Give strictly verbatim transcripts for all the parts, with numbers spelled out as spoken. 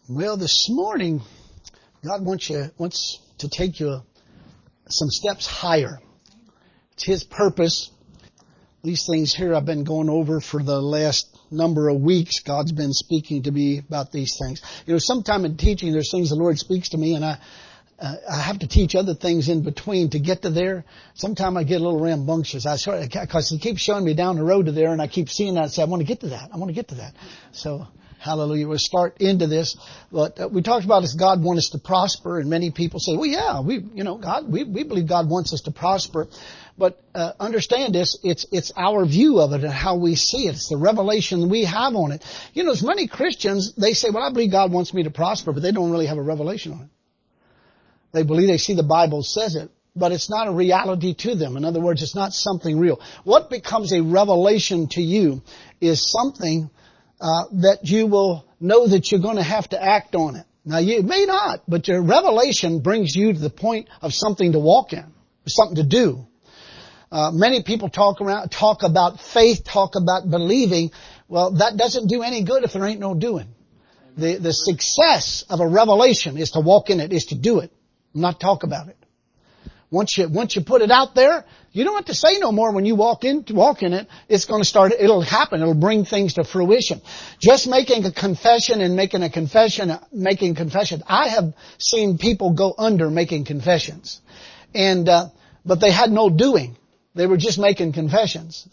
Well, this morning, God wants you wants to take you some steps higher. It's His purpose. These things here I've been going over for the last number of weeks. God's been speaking to me about these things. You know, sometime in teaching, there's things the Lord speaks to me, and I uh, I have to teach other things in between to get to there. Sometimes I get a little rambunctious. I sort of, because He keeps showing me down the road to there, and I keep seeing that and say, I want to get to that. I want to get to that. So. Hallelujah. We'll start into this. But uh, we talked about this, God wants us to prosper, and many people say, well, yeah, we, you know, God, we, we believe God wants us to prosper. But uh, understand this, it's it's our view of it and how we see it. It's the revelation we have on it. You know, as many Christians, they say, well, I believe God wants me to prosper, but they don't really have a revelation on it. They believe they see the Bible says it, but it's not a reality to them. In other words, it's not something real. What becomes a revelation to you is something Uh, that you will know that you're going to have to act on it. Now, you may not, but your revelation brings you to the point of something to walk in, something to do. Uh, many people talk around, talk about faith, talk about believing. Well, that doesn't do any good if there ain't no doing. The, the success of a revelation is to walk in it, is to do it, not talk about it. Once you, once you put it out there, you don't have to say no more when you walk in, walk in it. It's going to start, it'll happen. It'll bring things to fruition. Just making a confession and making a confession, making confession. I have seen people go under making confessions. And, uh, but they had no doing. They were just making confessions.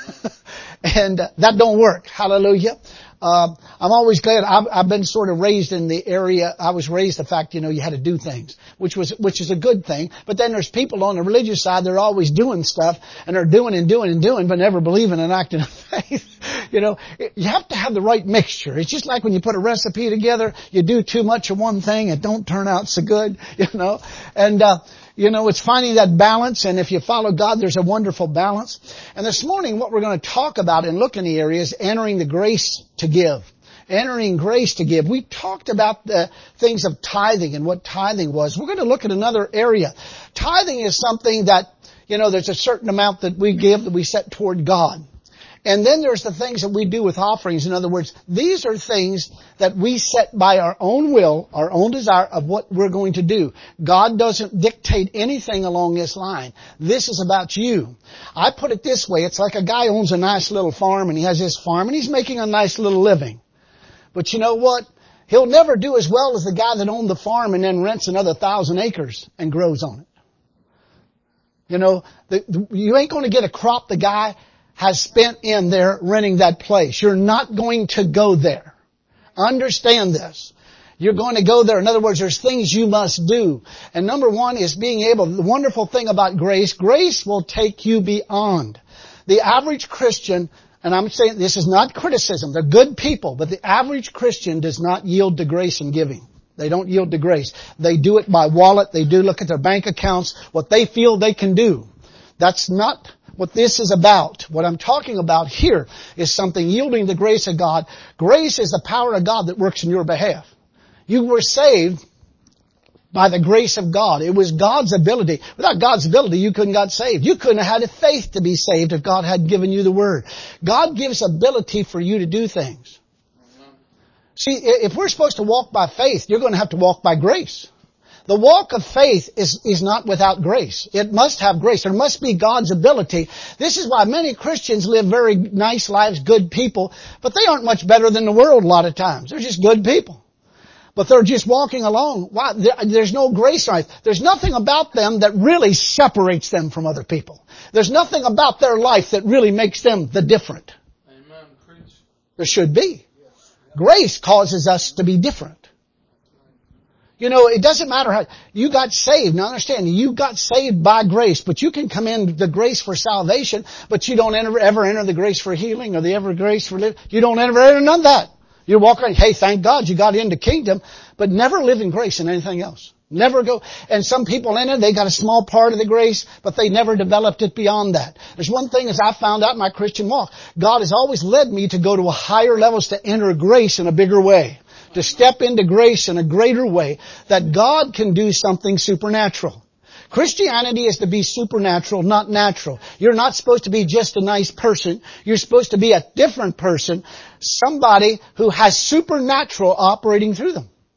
And uh, that don't work. Hallelujah. Uh, I'm always glad. I've, I've been sort of raised in the area. I was raised the fact, you know, you had to do things, which was, which is a good thing. But then there's people on the religious side, they're always doing stuff, and they're doing and doing and doing, but never believing and acting in faith. You know, you have to have the right mixture. It's just like when you put a recipe together, you do too much of one thing, it don't turn out so good, you know. And, uh, you know, it's finding that balance, and if you follow God, there's a wonderful balance. And this morning, what we're going to talk about and look in the area is entering the grace to give. Entering grace to give. We talked about the things of tithing and what tithing was. We're going to look at another area. Tithing is something that, you know, there's a certain amount that we give that we set toward God. And then there's the things that we do with offerings. In other words, these are things that we set by our own will, our own desire of what we're going to do. God doesn't dictate anything along this line. This is about you. I put it this way. It's like a guy owns a nice little farm, and he has his farm, and he's making a nice little living. But you know what? He'll never do as well as the guy that owned the farm and then rents another thousand acres and grows on it. You know, the, the, you ain't going to get a crop the guy has spent in there renting that place. You're not going to go there. Understand this. You're going to go there. In other words, there's things you must do. And number one is being able, the wonderful thing about grace, grace will take you beyond. The average Christian, and I'm saying this is not criticism, they're good people, but the average Christian does not yield to grace in giving. They don't yield to grace. They do it by wallet. They do look at their bank accounts, what they feel they can do. That's not what this is about. What I'm talking about here is something yielding to the grace of God. Grace is the power of God that works in your behalf. You were saved by the grace of God. It was God's ability. Without God's ability, you couldn't got saved. You couldn't have had the faith to be saved if God had given you the Word. God gives ability for you to do things. See, if we're supposed to walk by faith, you're going to have to walk by grace. The walk of faith is, is not without grace. It must have grace. There must be God's ability. This is why many Christians live very nice lives, good people, but they aren't much better than the world a lot of times. They're just good people. But they're just walking along. Why? There's no grace on it. There's nothing about them that really separates them from other people. There's nothing about their life that really makes them the different. Amen. Preach. There should be. Grace causes us to be different. You know, it doesn't matter how, you got saved. Now understand, you got saved by grace, but you can come in the grace for salvation, but you don't ever, ever enter the grace for healing or the ever grace for living. You don't ever enter none of that. You walk around, hey, thank God you got into kingdom, but never live in grace in anything else. Never go, and some people enter, they got a small part of the grace, but they never developed it beyond that. There's one thing as I found out in my Christian walk, God has always led me to go to a higher levels to enter grace in a bigger way. To step into grace in a greater way, that God can do something supernatural. Christianity is to be supernatural, not natural. You're not supposed to be just a nice person. You're supposed to be a different person, somebody who has supernatural operating through them.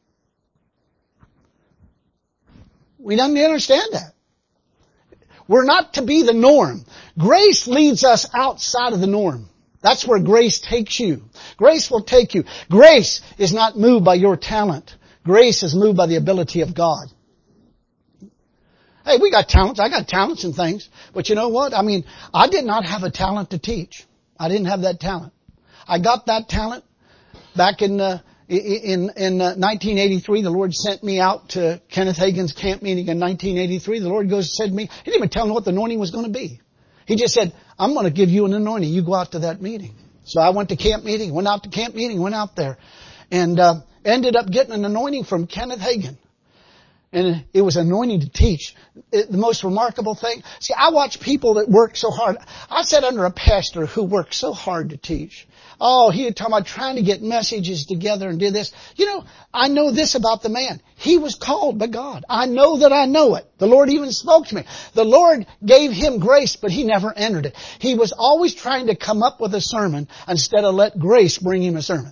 We don't understand that. We're not to be the norm. Grace leads us outside of the norm. That's where grace takes you. Grace will take you. Grace is not moved by your talent. Grace is moved by the ability of God. Hey, we got talents. I got talents and things. But you know what? I mean, I did not have a talent to teach. I didn't have that talent. I got that talent back in, uh, in, in uh, nineteen eighty-three. The Lord sent me out to Kenneth Hagin's camp meeting in nineteen eighty-three. The Lord goes, said to me, He didn't even tell me what the anointing was going to be. He just said, I'm going to give you an anointing. You go out to that meeting. So I went to camp meeting, went out to camp meeting, went out there, and uh, ended up getting an anointing from Kenneth Hagin. And it was anointing to teach. It, the most remarkable thing. See, I watch people that work so hard. I sat under a pastor who worked so hard to teach. Oh, he had talked about trying to get messages together and do this. You know, I know this about the man. He was called by God. I know that I know it. The Lord even spoke to me. The Lord gave him grace, but he never entered it. He was always trying to come up with a sermon instead of let grace bring him a sermon.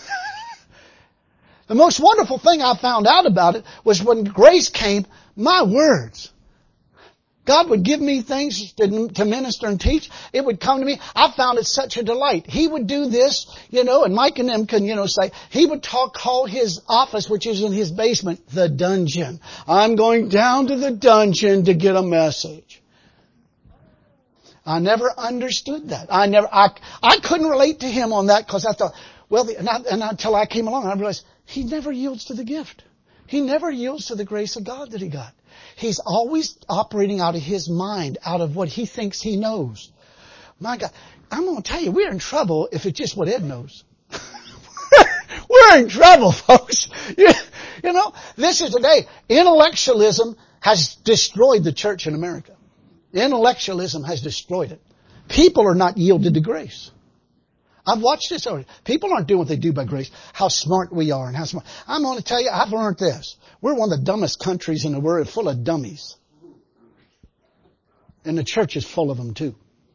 The most wonderful thing I found out about it was when grace came, my words. God would give me things to, to minister and teach. It would come to me. I found it such a delight. He would do this, you know, and Mike and them can, you know, say, he would talk, call his office, which is in his basement, the dungeon. I'm going down to the dungeon to get a message. I never understood that. I never, I, I couldn't relate to him on that because I thought, well, the, and, I, and until I came along, I realized he never yields to the gift. He never yields to the grace of God that he got. He's always operating out of his mind, out of what he thinks he knows. My God, I'm going to tell you, we're in trouble if it's just what Ed knows. We're in trouble, folks. You, you know, this is the day. Intellectualism has destroyed the church in America. Intellectualism has destroyed it. People are not yielded to grace. I've watched this already. People aren't doing what they do by grace. How smart we are and how smart. I'm going to tell you, I've learned this. We're one of the dumbest countries in the world, full of dummies. And the church is full of them too.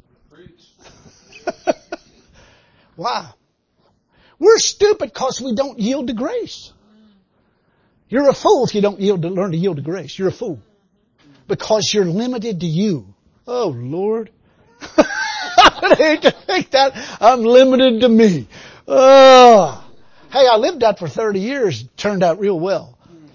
Why? We're stupid because we don't yield to grace. You're a fool if you don't yield to, learn to yield to grace. You're a fool. Because you're limited to you. Oh, Lord. I hate to think that. I'm limited to me. Oh. Hey, I lived that for thirty years. Turned out real well.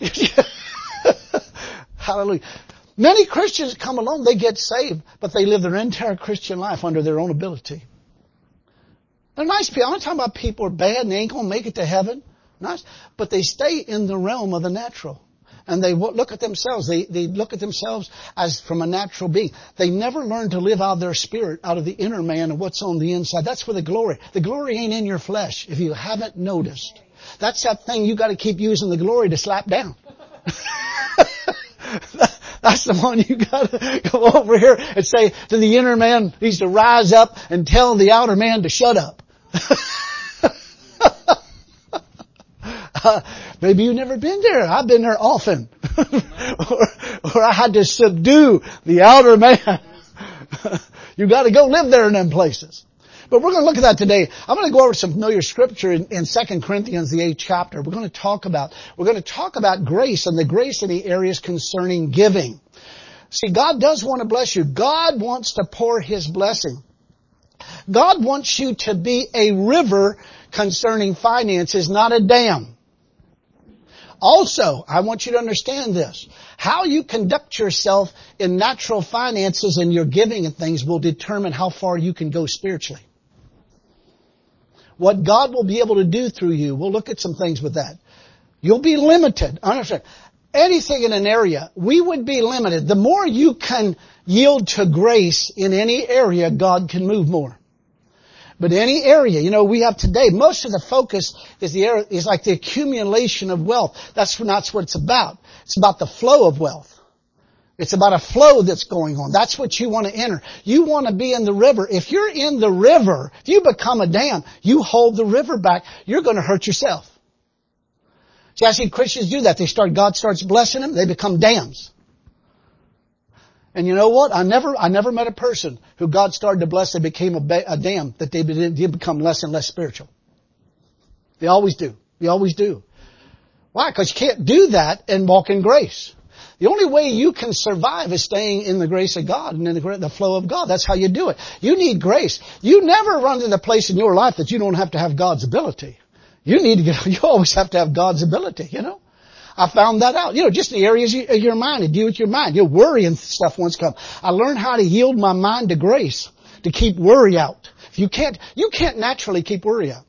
Hallelujah. Many Christians come along, they get saved, but they live their entire Christian life under their own ability. They're nice people. I'm not talking about people who are bad and they ain't going to make it to heaven. Nice. But they stay in the realm of the natural. And they look at themselves. They, they look at themselves as from a natural being. They never learn to live out of their spirit, out of the inner man and what's on the inside. That's where the glory. The glory ain't in your flesh, if you haven't noticed. That's that thing you got to keep using the glory to slap down. That's the one you got to go over here and say to the inner man, needs to rise up and tell the outer man to shut up. Uh, maybe you've never been there. I've been there often. or, or I had to subdue the outer man. You got to go live there in them places. But we're going to look at that today. I'm going to go over some familiar scripture in, in Second Corinthians, the eighth chapter. We're going to talk about, we're going to talk about grace and the grace in the areas concerning giving. See, God does want to bless you. God wants to pour His blessing. God wants you to be a river concerning finances, not a dam. Also, I want you to understand this. How you conduct yourself in natural finances and your giving and things will determine how far you can go spiritually. What God will be able to do through you, we'll look at some things with that. You'll be limited. Understand? Anything in an area, we would be limited. The more you can yield to grace in any area, God can move more. But any area, you know, we have today, most of the focus is the area, is like the accumulation of wealth. That's not what it's about. It's about the flow of wealth. It's about a flow that's going on. That's what you want to enter. You want to be in the river. If you're in the river, if you become a dam, you hold the river back, you're going to hurt yourself. See, I see Christians do that. They start, God starts blessing them, they become dams. And you know what? I never, I never met a person who God started to bless, they became a, ba- a dam, that they did become less and less spiritual. They always do. They always do. Why? Because you can't do that and walk in grace. The only way you can survive is staying in the grace of God and in the, the flow of God. That's how you do it. You need grace. You never run to the place in your life that you don't have to have God's ability. You need to get, you always have to have God's ability, you know. I found that out. You know, just the areas of your mind, to deal with your mind. Your worry and stuff once come. I learned how to yield my mind to grace, to keep worry out. If you can't, you can't naturally keep worry out.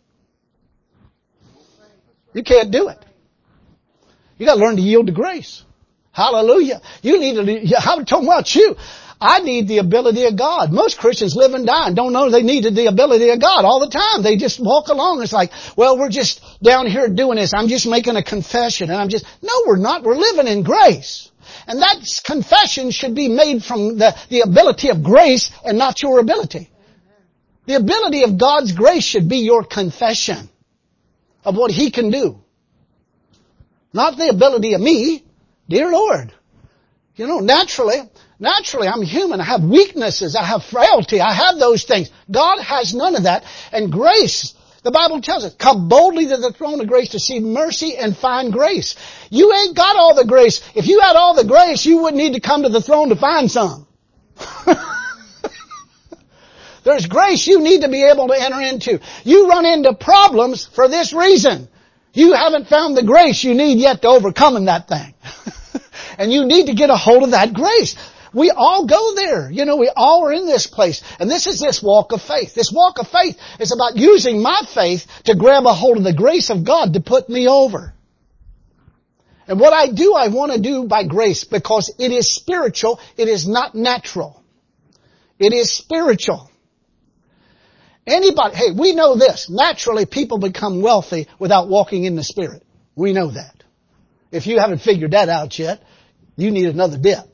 You can't do it. You got to learn to yield to grace. Hallelujah. You need to, I'm talking about you. I need the ability of God. Most Christians live and die and don't know they needed the ability of God all the time. They just walk along. It's like, well, we're just down here doing this. I'm just making a confession and I'm just, no, we're not. We're living in grace. And that confession should be made from the, the ability of grace and not your ability. The ability of God's grace should be your confession of what He can do. Not the ability of me. Dear Lord. You know, naturally, naturally I'm human. I have weaknesses. I have frailty. I have those things. God has none of that. And grace, the Bible tells us, come boldly to the throne of grace to see mercy and find grace. You ain't got all the grace. If you had all the grace, you wouldn't need to come to the throne to find some. There's grace you need to be able to enter into. You run into problems for this reason. You haven't found the grace you need yet to overcome that thing. And you need to get a hold of that grace. We all go there. You know, we all are in this place. And this is this walk of faith. This walk of faith is about using my faith to grab a hold of the grace of God to put me over. And what I do, I want to do by grace because it is spiritual. It is not natural. It is spiritual. Anybody, hey, we know this. Naturally, people become wealthy without walking in the Spirit. We know that. If you haven't figured that out yet, you need another dip.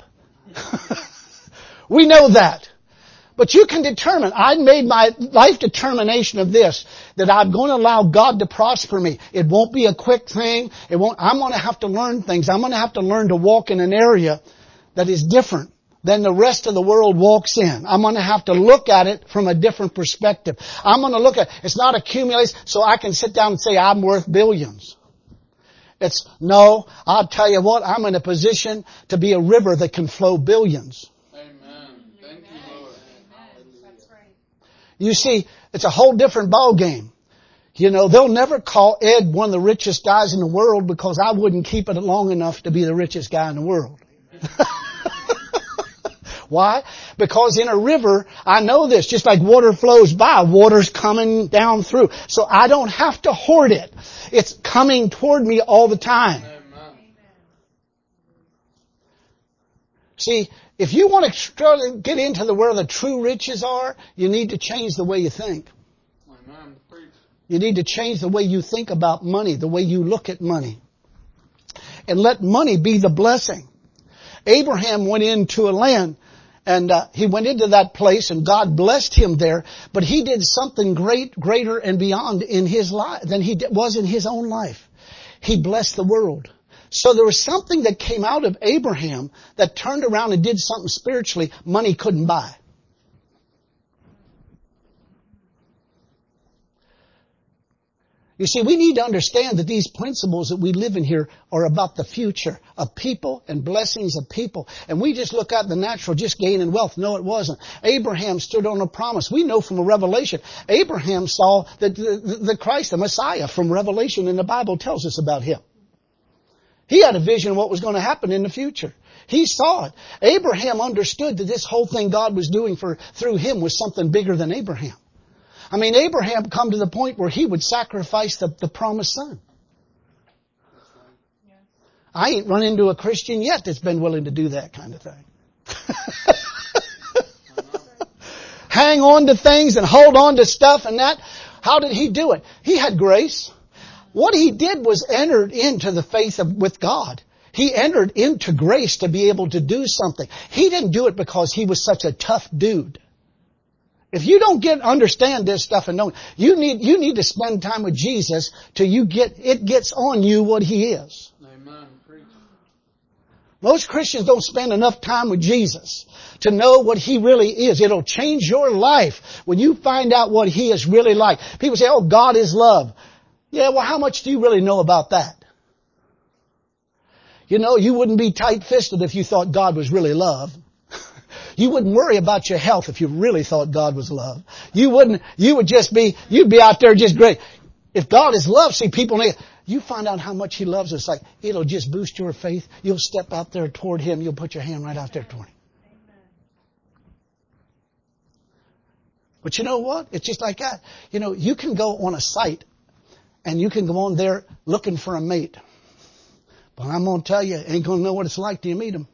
We know that. But you can determine, I made my life determination of this, that I'm going to allow God to prosper me. It won't be a quick thing. It won't, I'm going to have to learn things. I'm going to have to learn to walk in an area that is different than the rest of the world walks in. I'm going to have to look at it from a different perspective. I'm going to look at, it's not accumulation, so I can sit down and say I'm worth billions. It's, no, I'll tell you what, I'm in a position to be a river that can flow billions. Amen. Thank you, Lord. That's right. You see, it's a whole different ball game. You know, they'll never call Ed one of the richest guys in the world because I wouldn't keep it long enough to be the richest guy in the world. Why? Because in a river, I know this, just like water flows by, water's coming down through. So I don't have to hoard it. It's coming toward me all the time. Amen. See, if you want to get into the where the true riches are, you need to change the way you think. Amen. Preach. You need to change the way you think about money, the way you look at money. And let money be the blessing. Abraham went into a land and uh, he went into that place and God blessed him there, but he did something great, greater and beyond in his life than he did, was in his own life. He blessed the world. So there was something that came out of Abraham that turned around and did something spiritually money couldn't buy. You see, we need to understand that these principles that we live in here are about the future of people and blessings of people. And we just look at the natural, just gaining wealth. No, it wasn't. Abraham stood on a promise. We know from a Revelation, Abraham saw the, the, the Christ, the Messiah from Revelation, and the Bible tells us about him. He had a vision of what was going to happen in the future. He saw it. Abraham understood that this whole thing God was doing for through him was something bigger than Abraham. I mean, Abraham come to the point where he would sacrifice the, the promised son. Yes. I ain't run into a Christian yet that's been willing to do that kind of thing. Hang on to things and hold on to stuff and that. How did he do it? He had grace. What he did was entered into the faith of, with God. He entered into grace to be able to do something. He didn't do it because he was such a tough dude. If you don't get understand this stuff and know, you need you need to spend time with Jesus till you get it gets on you what He is. Amen. Preach. Most Christians don't spend enough time with Jesus to know what He really is. It'll change your life when you find out what He is really like. People say, "Oh, God is love." Yeah, well, how much do you really know about that? You know, you wouldn't be tight-fisted if you thought God was really love. You wouldn't worry about your health if you really thought God was love. You wouldn't, you would just be, you'd be out there just great. If God is love, see people, you find out how much He loves us, like it'll just boost your faith. You'll step out there toward Him. You'll put your hand right out there toward Him. But you know what? It's just like that. You know, you can go on a site and you can go on there looking for a mate. But I'm going to tell you, ain't going to know what it's like till you meet him.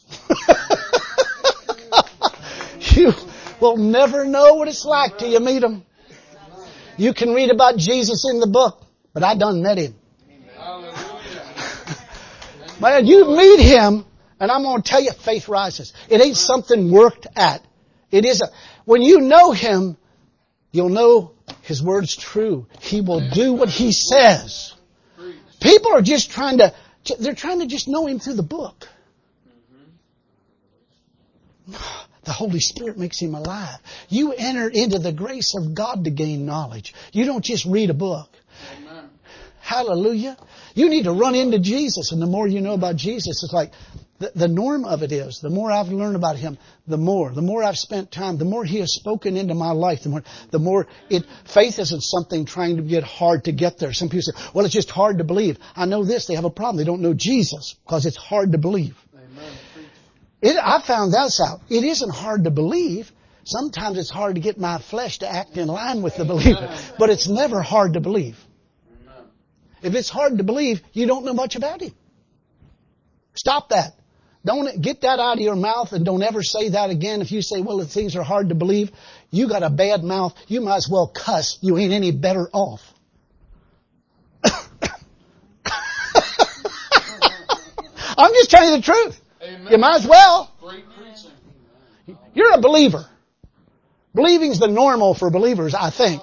You will never know what it's like till you meet him. You can read about Jesus in the book, but I done met Him. Man, you meet Him, and I'm going to tell you, faith rises. It ain't something worked at. It is a, when you know Him, you'll know His word's true. He will do what He says. People are just trying to, they're trying to just know Him through the book. The Holy Spirit makes Him alive. You enter into the grace of God to gain knowledge. You don't just read a book. Amen. Hallelujah. You need to run into Jesus. And the more you know about Jesus, it's like the, the norm of it is, the more I've learned about Him, the more. The more I've spent time, the more He has spoken into my life, the more, the more it, faith isn't something trying to get hard to get there. Some people say, well, it's just hard to believe. I know this, they have a problem. They don't know Jesus because it's hard to believe. Amen. It, I found this out. It isn't hard to believe. Sometimes it's hard to get my flesh to act in line with the believer. But it's never hard to believe. If it's hard to believe, you don't know much about Him. Stop that. Don't get that out of your mouth and don't ever say that again. If you say, well, if things are hard to believe, you got a bad mouth. You might as well cuss. You ain't any better off. I'm just telling you the truth. Amen. You might as well. You're a believer. Believing's the normal for believers, I think.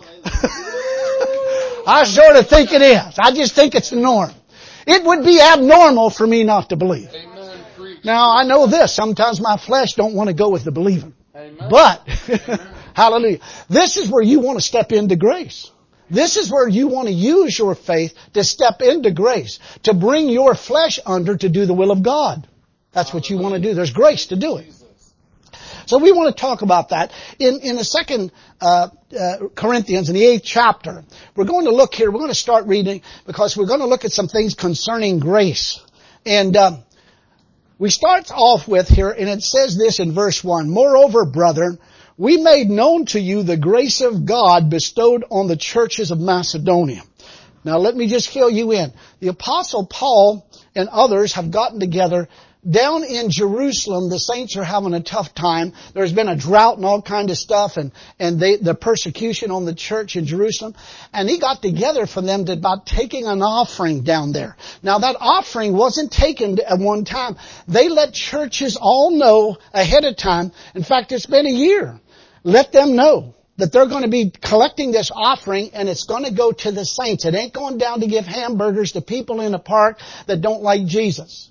I sort of think it is. I just think it's the norm. It would be abnormal for me not to believe. Amen. Now, I know this. Sometimes my flesh don't want to go with the believing. Amen. But, hallelujah. This is where you want to step into grace. This is where you want to use your faith to step into grace, to bring your flesh under to do the will of God. That's what you want to do. There's grace to do it. So we want to talk about that. In, in the second uh, uh, Corinthians, in the eighth chapter, we're going to look here. We're going to start reading because we're going to look at some things concerning grace. And uh, we start off with here, and it says this in verse one. Moreover, brethren, we made known to you the grace of God bestowed on the churches of Macedonia. Now let me just fill you in. The Apostle Paul and others have gotten together. Down in Jerusalem, the saints are having a tough time. There's been a drought and all kind of stuff, and and they, the persecution on the church in Jerusalem. And he got together for them to about taking an offering down there. Now that offering wasn't taken at one time. They let churches all know ahead of time. In fact, it's been a year. Let them know that they're going to be collecting this offering, and it's going to go to the saints. It ain't going down to give hamburgers to people in a park that don't like Jesus.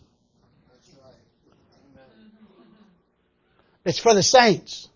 It's for the saints.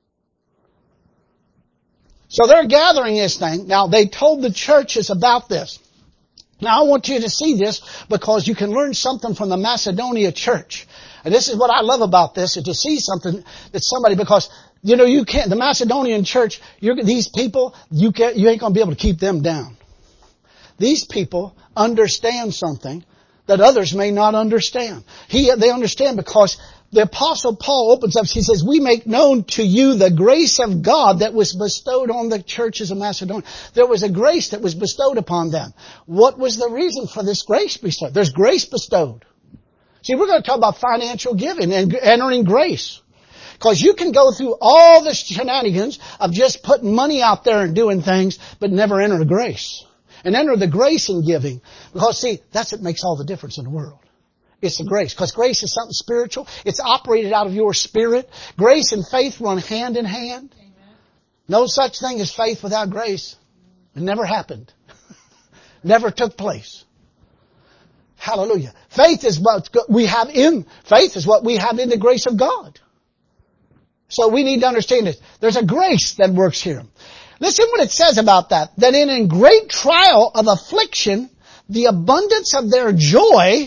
So they're gathering this thing. Now, they told the churches about this. Now, I want you to see this because you can learn something from the Macedonia church. And this is what I love about this, is to see something that somebody, because, you know, you can't, the Macedonian church, you're, these people, you can't, you ain't going to be able to keep them down. These people understand something that others may not understand. He, they understand because the Apostle Paul opens up, he says, we make known to you the grace of God that was bestowed on the churches of Macedonia. There was a grace that was bestowed upon them. What was the reason for this grace bestowed? There's grace bestowed. See, we're going to talk about financial giving and entering grace. Because you can go through all the shenanigans of just putting money out there and doing things, but never enter grace. And enter the grace in giving. Because see, that's what makes all the difference in the world. It's the grace. Because grace is something spiritual. It's operated out of your spirit. Grace and faith run hand in hand. Amen. No such thing as faith without grace. It never happened. Never took place. Hallelujah. Faith is what we have in, faith is what we have in the grace of God. So we need to understand this. There's a grace that works here. Listen what it says about that. That in a great trial of affliction, the abundance of their joy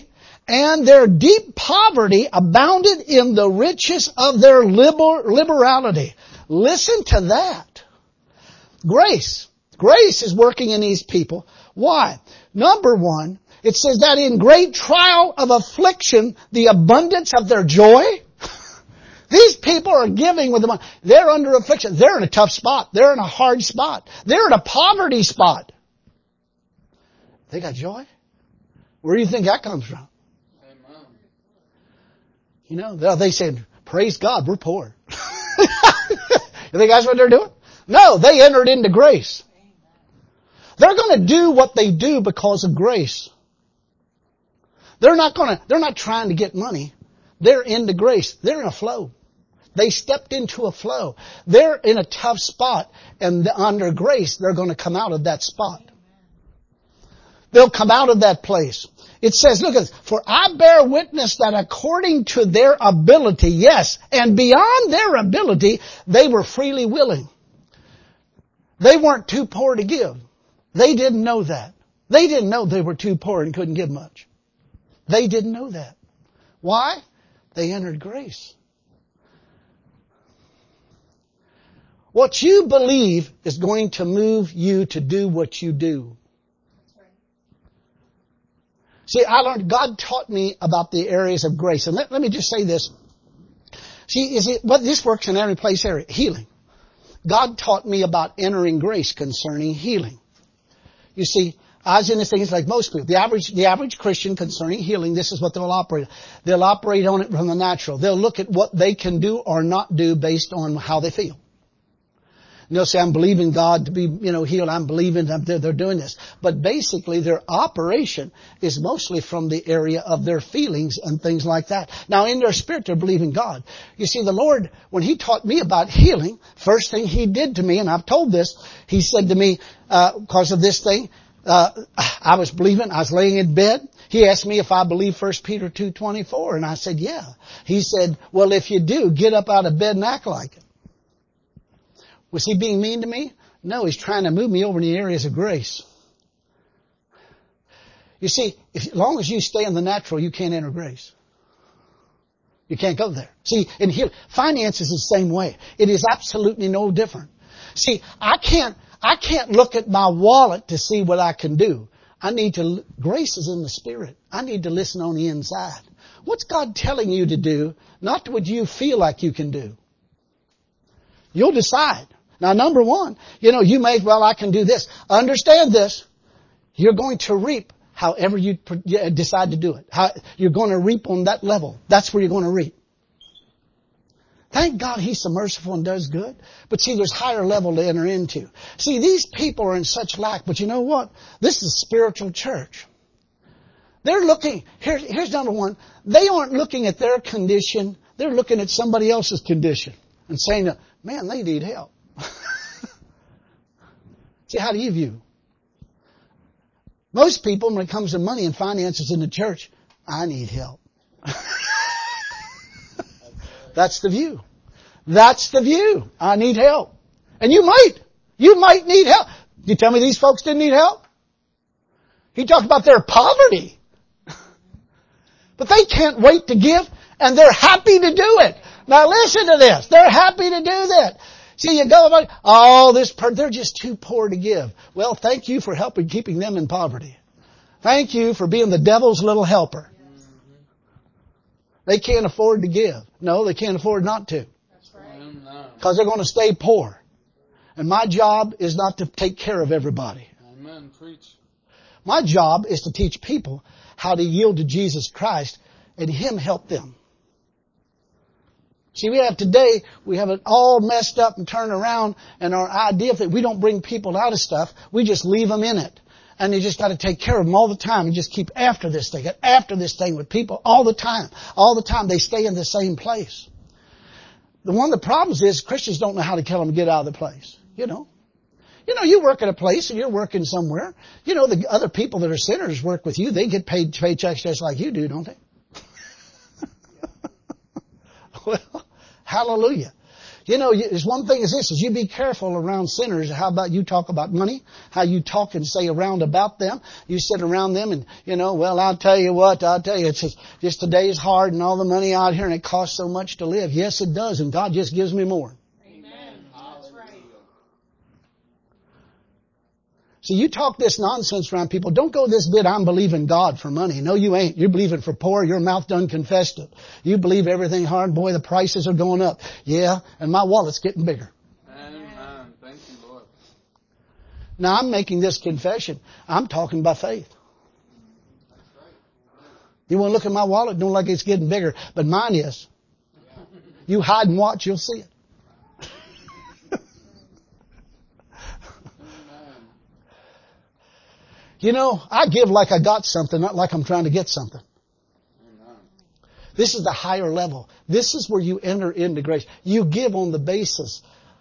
And their deep poverty abounded in the riches of their liber- liberality. Listen to that. Grace. Grace is working in these people. Why? Number one, it says that in great trial of affliction, the abundance of their joy. These people are giving with the money. They're under affliction. They're in a tough spot. They're in a hard spot. They're in a poverty spot. They got joy? Where do you think that comes from? Amen. You know, they said, praise God, we're poor. You think that's what they're doing? No, they entered into grace. They're going to do what they do because of grace. They're not going to, they're not trying to get money. They're into grace. They're in a flow. They stepped into a flow. They're in a tough spot, and under grace, they're going to come out of that spot. They'll come out of that place. It says, look at this, for I bear witness that according to their ability, yes, and beyond their ability, they were freely willing. They weren't too poor to give. They didn't know that. They didn't know they were too poor and couldn't give much. They didn't know that. Why? They entered grace. What you believe is going to move you to do what you do. See, I learned, God taught me about the areas of grace. And let, let me just say this. See, is it, what this works in every place area. Healing. God taught me about entering grace concerning healing. You see, I was in this thing, it's like most people. The average, the average Christian concerning healing, this is what they'll operate. They'll operate on it from the natural. They'll look at what they can do or not do based on how they feel. And they'll say, I'm believing God to be, you know, healed. I'm believing that they're, they're doing this. But basically their operation is mostly from the area of their feelings and things like that. Now in their spirit they're believing God. You see, the Lord, when He taught me about healing, first thing He did to me, and I've told this, He said to me, uh, because of this thing, uh, I was believing, I was laying in bed. He asked me if I believe First Peter two twenty-four, and I said, yeah. He said, well, if you do, get up out of bed and act like it. Was He being mean to me? No, He's trying to move me over in the areas of grace. You see, if, as long as you stay in the natural, you can't enter grace. You can't go there. See, in here, finance is the same way. It is absolutely no different. See, I can't, I can't look at my wallet to see what I can do. I need to, grace is in the Spirit. I need to listen on the inside. What's God telling you to do? Not what you feel like you can do. You'll decide. Now, number one, you know, you may, well, I can do this. Understand this. You're going to reap however you decide to do it. How, you're going to reap on that level. That's where you're going to reap. Thank God He's so merciful and does good. But see, there's higher level to enter into. See, these people are in such lack. But you know what? This is a spiritual church. They're looking, here, here's number one. They aren't looking at their condition. They're looking at somebody else's condition and saying, man, they need help. See, how do you view? Most people, when it comes to money and finances in the church, I need help. That's the view. That's the view. I need help. And you might. You might need help. You tell me these folks didn't need help? He talked about their poverty. But they can't wait to give, and they're happy to do it. Now listen to this. They're happy to do that. See, you go about, oh, this per- they're just too poor to give. Well, thank you for helping keeping them in poverty. Thank you for being the devil's little helper. They can't afford to give. No, they can't afford not to. That's right. Because they're going to stay poor. And my job is not to take care of everybody. Amen. Preach. My job is to teach people how to yield to Jesus Christ and Him help them. See, we have today, we have it all messed up and turned around, and our idea that we don't bring people out of stuff, we just leave them in it. And you just got to take care of them all the time and just keep after this thing, after this thing with people all the time. All the time they stay in the same place. The one of the problems is Christians don't know how to tell them to get out of the place. You know. You know, you work at a place and you're working somewhere. You know, the other people that are sinners work with you. They get paid paychecks just like you do, don't they? Well, hallelujah. You know, there's one thing is this, is you be careful around sinners. How about you talk about money? How you talk and say around about them? You sit around them and, you know, well, I'll tell you what, I'll tell you, it's just, just today's hard and all the money out here and it costs so much to live. Yes, it does. And God just gives me more. So you talk this nonsense around people. Don't go this bit, I'm believing God for money. No, you ain't. You're believing for poor. Your mouth done confessed it. You believe everything hard. Boy, the prices are going up. Yeah, and my wallet's getting bigger. Amen. Thank you, Lord. Now, I'm making this confession. I'm talking by faith. You want to look at my wallet? Don't look like it's getting bigger. But mine is. You hide and watch, you'll see it. You know, I give like I got something, not like I'm trying to get something. Amen. This is the higher level. This is where you enter into grace. You give on the basis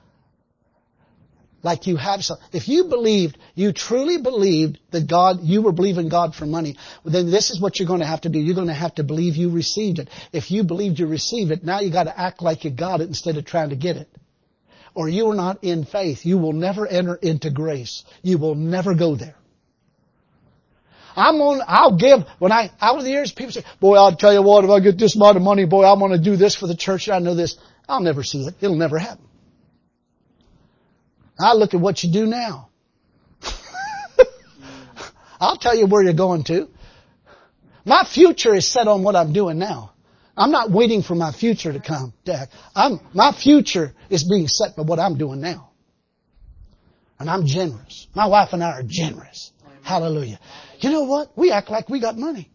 like you have something. If you believed, you truly believed that God, you were believing God for money, then this is what you're going to have to do. You're going to have to believe you received it. If you believed you received it, now you got to act like you got it instead of trying to get it. Or you are not in faith. You will never enter into grace. You will never go there. I'm on, I'll give, when I, over the years, people say, boy, I'll tell you what, if I get this amount of money, boy, I'm going to do this for the church. I know this. I'll never see it. It'll never happen. I look at what you do now. I'll tell you where you're going to. My future is set on what I'm doing now. I'm not waiting for my future to come, Dak. I'm, my future is being set by what I'm doing now. And I'm generous. My wife and I are generous. Amen. Hallelujah. You know what? We act like we got money.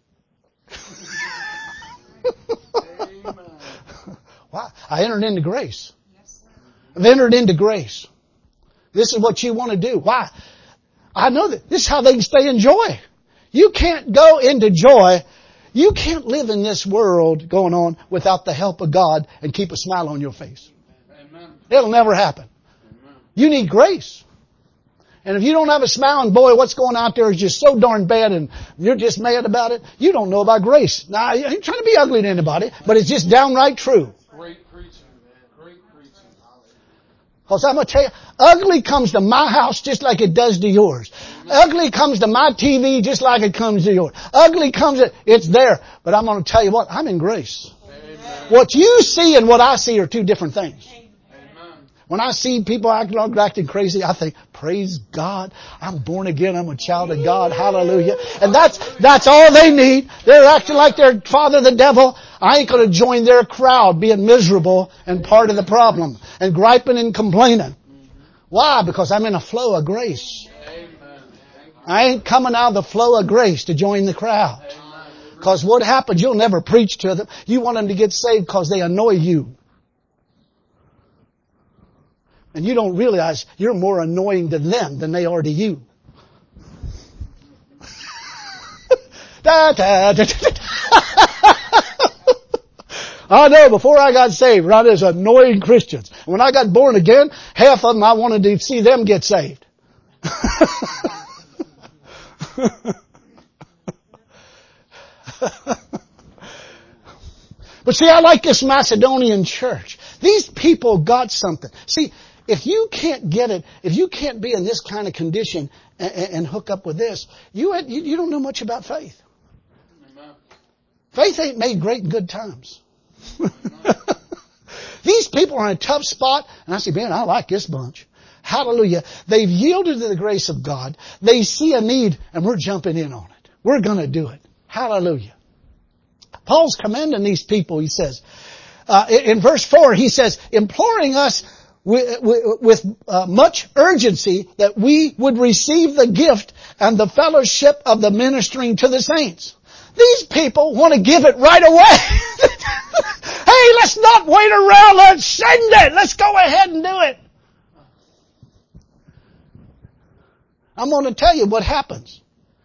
Why? I entered into grace. I've entered into grace. This is what you want to do. Why? I know that this is how they can stay in joy. You can't go into joy. You can't live in this world going on without the help of God and keep a smile on your face. Amen. It'll never happen. Amen. You need grace. And if you don't have a smile and boy, what's going out there is just so darn bad and you're just mad about it, you don't know about grace. Now, I ain't trying to be ugly to anybody, but it's just downright true. Great preaching, man. Great preaching. Because I'm going to tell you, ugly comes to my house just like it does to yours. Amen. Ugly comes to my T V just like it comes to yours. Ugly comes to, it's there. But I'm going to tell you what, I'm in grace. Amen. What you see and what I see are two different things. When I see people acting, acting crazy, I think, praise God, I'm born again, I'm a child of God, hallelujah. And that's, that's all they need. They're acting like their father the devil. I ain't gonna join their crowd being miserable and part of the problem and griping and complaining. Why? Because I'm in a flow of grace. I ain't coming out of the flow of grace to join the crowd. Because what happens, you'll never preach to them. You want them to get saved because they annoy you. And you don't realize you're more annoying to them than they are to you. da, da, da, da, da. I know, before I got saved, right, there's annoying Christians. When I got born again, half of them I wanted to see them get saved. But see, I like this Macedonian church. These people got something. See, if you can't get it, if you can't be in this kind of condition and, and hook up with this, you, you you don't know much about faith. Amen. Faith ain't made great in good times. These people are in a tough spot, and I say, man, I like this bunch. Hallelujah. They've yielded to the grace of God. They see a need, and we're jumping in on it. We're going to do it. Hallelujah. Paul's commending these people, he says. Uh, in verse four, he says, imploring us with, with uh, much urgency that we would receive the gift and the fellowship of the ministering to the saints. These people want to give it right away. Hey, let's not wait around. Let's send it. Let's go ahead and do it. I'm going to tell you what happens.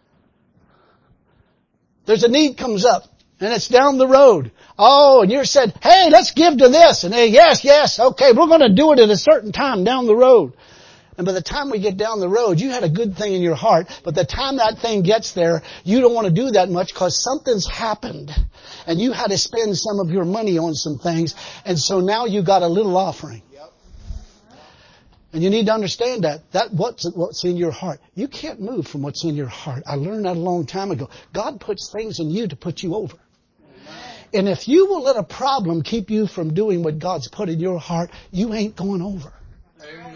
There's a need comes up. And it's down the road. Oh, and you're said, hey, let's give to this. And hey, yes, yes, okay, we're going to do it at a certain time down the road. And by the time we get down the road, you had a good thing in your heart. But the time that thing gets there, you don't want to do that much because something's happened. And you had to spend some of your money on some things. And so now you got a little offering. Yep. And you need to understand that. That what's, what's in your heart. You can't move from what's in your heart. I learned that a long time ago. God puts things in you to put you over. And if you will let a problem keep you from doing what God's put in your heart, you ain't going over. Amen.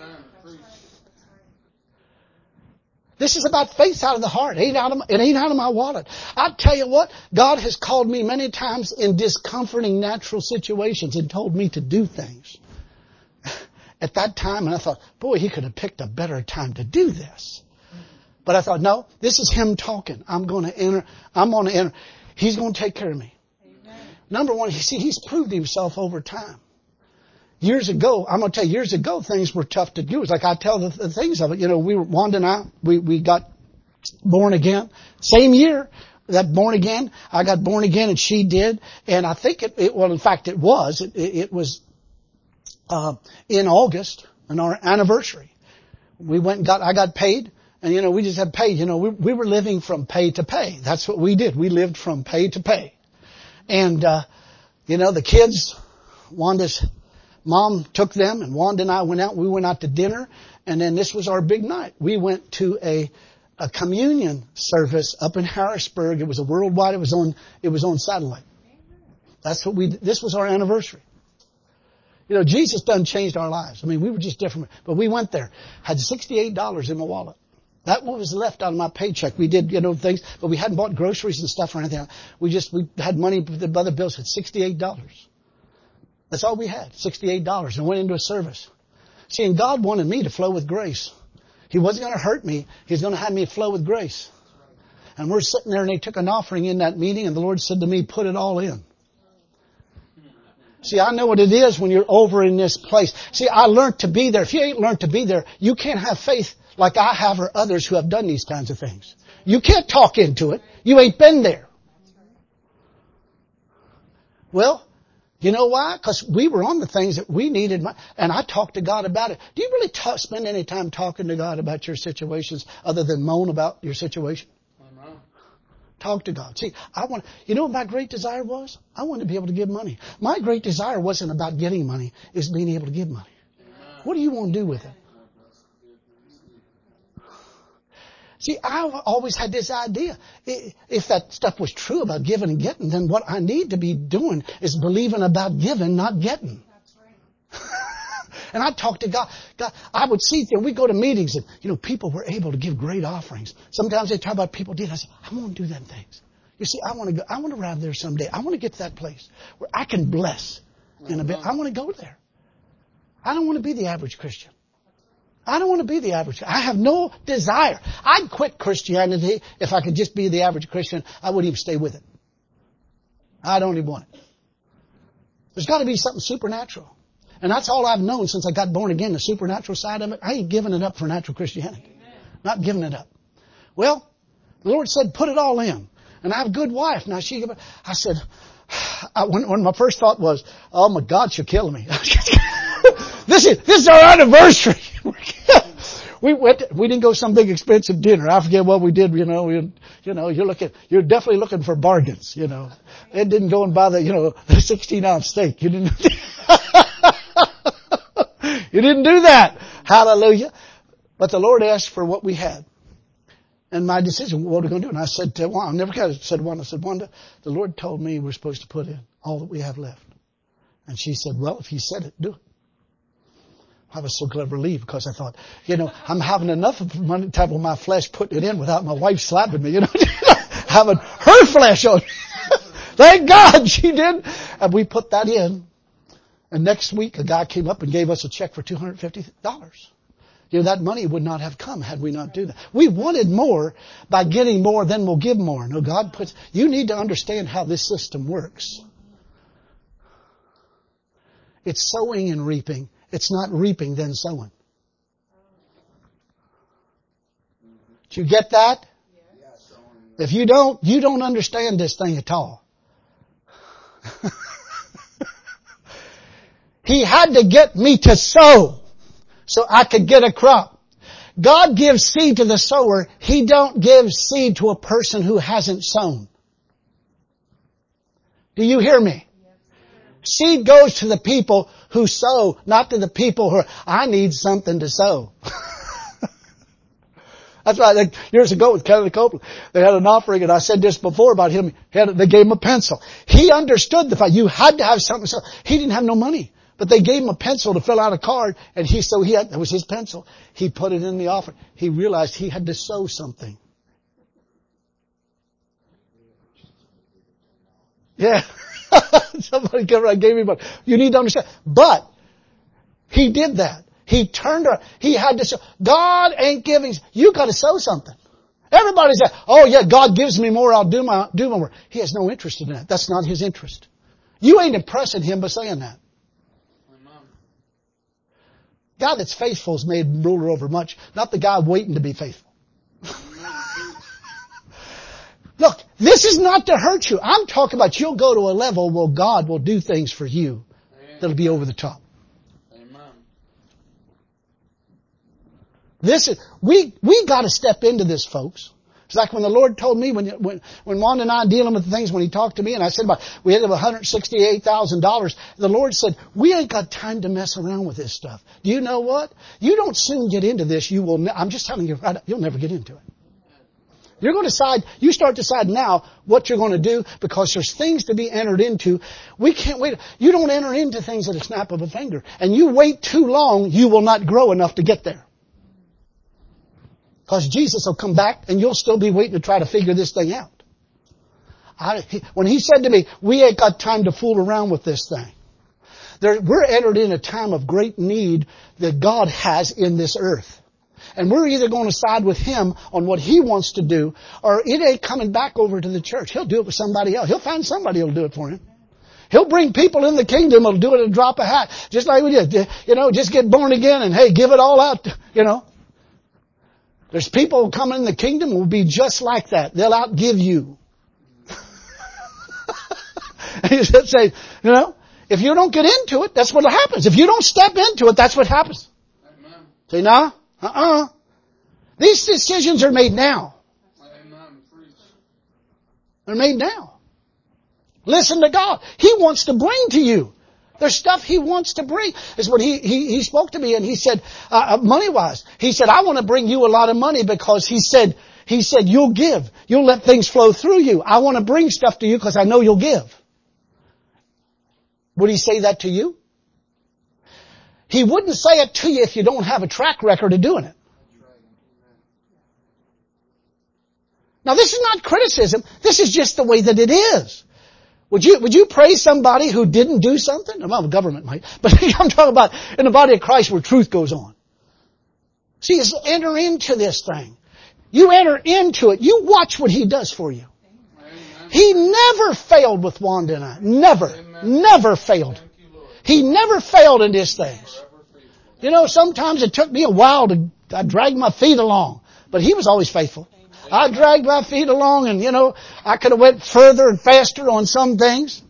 This is about faith out of the heart. It ain't out of, it ain't out of my wallet. I tell you what, God has called me many times in discomforting natural situations and told me to do things. At that time, and I thought, boy, he could have picked a better time to do this. But I thought, no, this is him talking. I'm going to enter. I'm going to enter. He's going to take care of me. Amen. Number one, you see, he's proved himself over time. Years ago, I'm going to tell you, years ago, things were tough to do. It's like I tell the, the things of it. You know, we were, Wanda and I, we, we got born again. Same year that born again, I got born again and she did. And I think it, it well, in fact, it was. It, it, it was uh, in August, on our anniversary. We went and got, I got paid. And, you know, we just had paid. You know, we, we were living from pay to pay. That's what we did. We lived from pay to pay. And, uh, you know, the kids, Wanda's Mom took them, and Wanda and I went out. We went out to dinner, and then this was our big night. We went to a a communion service up in Harrisburg. It was a worldwide. It was on it was on satellite. That's what we. This was our anniversary. You know, Jesus done changed our lives. I mean, we were just different. But we went there, had sixty-eight dollars in my wallet. That was left out of my paycheck. We did, you know, things, but we hadn't bought groceries and stuff or anything. We just we had money. The other bills had sixty-eight dollars. That's all we had, sixty-eight dollars, and went into a service. See, and God wanted me to flow with grace. He wasn't going to hurt me. He was going to have me flow with grace. And we're sitting there, and they took an offering in that meeting, and the Lord said to me, put it all in. See, I know what it is when you're over in this place. See, I learned to be there. If you ain't learned to be there, you can't have faith like I have or others who have done these kinds of things. You can't talk into it. You ain't been there. Well, you know why? Because we were on the things that we needed, and I talked to God about it. Do you really talk, spend any time talking to God about your situations other than moan about your situation? Amen. Talk to God. See, I want. You know what my great desire was? I wanted to be able to give money. My great desire wasn't about getting money; it was being able to give money. Amen. What do you want to do with it? See, I've always had this idea. If that stuff was true about giving and getting, then what I need to be doing is believing about giving, not getting. That's right. And I talk to God. God, I would see, you know, we go to meetings and, you know, people were able to give great offerings. Sometimes they talk about people did. I say, I want to do them things. You see, I want to go, I want to arrive there someday. I want to get to that place where I can bless in a bit. I want to go there. I don't want to be the average Christian. I don't want to be the average. I have no desire. I'd quit Christianity if I could just be the average Christian. I wouldn't even stay with it. I don't even want it. There's got to be something supernatural. And that's all I've known since I got born again, the supernatural side of it. I ain't giving it up for natural Christianity. Not giving it up. Well, the Lord said, put it all in. And I have a good wife. Now she, I said, I, when, when my first thought was, oh my God, she'll kill me. This is, this is our anniversary. we went, we didn't go some big expensive dinner. I forget what we did, you know, we, you know, you're looking, you're definitely looking for bargains, you know. It didn't go and buy the, you know, the sixteen ounce steak. You didn't, you didn't do that. Hallelujah. But the Lord asked for what we had. And my decision, what are we going to do? And I said to Wanda, I never kind of said Wanda, I said, Wanda, the Lord told me we're supposed to put in all that we have left. And she said, well, if He said it, do it. I was so glad relieved because I thought, you know, I'm having enough of money time with my flesh putting it in without my wife slapping me, you know, having her flesh on. Thank God she did. And we put that in. And next week a guy came up and gave us a check for two hundred fifty dollars. You know, that money would not have come had we not do that. We wanted more. By getting more, then we'll give more. No, God puts, you need to understand how this system works. It's sowing and reaping. It's not reaping, then sowing. Do you get that? If you don't, you don't understand this thing at all. He had to get me to sow so I could get a crop. God gives seed to the sower. He don't give seed to a person who hasn't sown. Do you hear me? Seed goes to the people who sow, not to the people who are, I need something to sow. That's right. Like, years ago with Kennedy Copeland, they had an offering, and I said this before about him. He had, they gave him a pencil. He understood the fact you had to have something. So he didn't have no money, but they gave him a pencil to fill out a card, and he so he had that was his pencil. He put it in the offering. He realized he had to sow something. Yeah, somebody came around and gave me money. You need to understand, but he did that. He turned around. He had to sow. God ain't giving. You got to sow something. Everybody said, "Oh yeah, God gives me more. I'll do my do my work." He has no interest in that. That's not his interest. You ain't impressing him by saying that. God that's faithful is made ruler over much, not the guy waiting to be faithful. Look, this is not to hurt you. I'm talking about you'll go to a level where God will do things for you that'll be over the top. This is, we, we gotta step into this, folks. It's like when the Lord told me, when, when, when Wanda and I dealing with the things, when He talked to me and I said about, we had one hundred sixty-eight thousand dollars, the Lord said, we ain't got time to mess around with this stuff. Do you know what? You don't soon get into this, you will, ne- I'm just telling you, you'll never get into it. You're going to decide, you start deciding now what you're going to do because there's things to be entered into. We can't wait. You don't enter into things at a snap of a finger. And you wait too long, you will not grow enough to get there. Because Jesus will come back and you'll still be waiting to try to figure this thing out. I, he, when He said to me, we ain't got time to fool around with this thing. There, we're entered in a time of great need that God has in this earth. And we're either going to side with Him on what He wants to do, or it ain't coming back over to the church. He'll do it with somebody else. He'll find somebody who'll do it for Him. He'll bring people in the kingdom who'll do it at a drop of a hat. Just like we did. You know, just get born again and hey, give it all out, you know. There's people who come in the kingdom who will be just like that. They'll outgive you. He said, say, you know, if you don't get into it, that's what happens. If you don't step into it, that's what happens. Amen. Say, nah, uh-uh. These decisions are made now. Amen. They're made now. Listen to God. He wants to bring to you. There's stuff He wants to bring. Is when he, he, he spoke to me and he said, uh, money-wise, he said, I want to bring you a lot of money because he said, he said, you'll give. You'll let things flow through you. I want to bring stuff to you because I know you'll give. Would He say that to you? He wouldn't say it to you if you don't have a track record of doing it. Now this is not criticism. This is just the way that it is. Would you, would you praise somebody who didn't do something? Well, the government might. But I'm talking about in the body of Christ where truth goes on. See, it's enter into this thing. You enter into it. You watch what He does for you. Amen. He never failed with Wanda and I. Never. Amen. Never failed. You, he never failed in these things. You know, sometimes it took me a while to, I dragged my feet along. But He was always faithful. I dragged my feet along and, you know, I could have went further and faster on some things.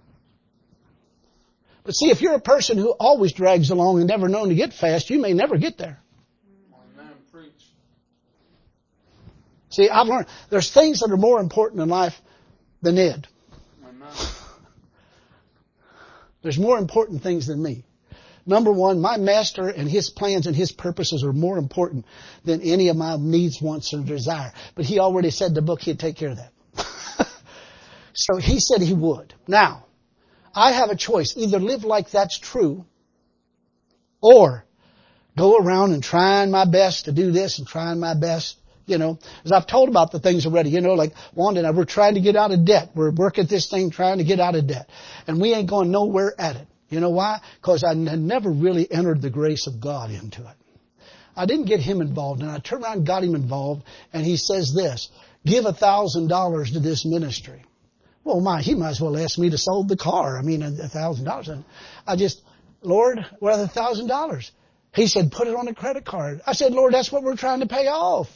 But see, if you're a person who always drags along and never known to get fast, you may never get there. Amen. Preach. See, I've learned there's things that are more important in life than Ed. Amen. There's more important things than me. Number one, my Master and His plans and His purposes are more important than any of my needs, wants, or desire. But He already said in the book He'd take care of that. So He said He would. Now, I have a choice. Either live like that's true, or go around and trying my best to do this and trying my best. You know, as I've told about the things already, you know, like Wanda and I, we're trying to get out of debt. We're working at this thing trying to get out of debt. And we ain't going nowhere at it. You know why? Because I had never really entered the grace of God into it. I didn't get Him involved, and I turned around and got Him involved, and He says this, give a thousand dollars to this ministry. Well, my, He might as well ask me to sold the car. I mean, a thousand dollars. I just, Lord, what are the thousand dollars? He said, put it on a credit card. I said, Lord, that's what we're trying to pay off.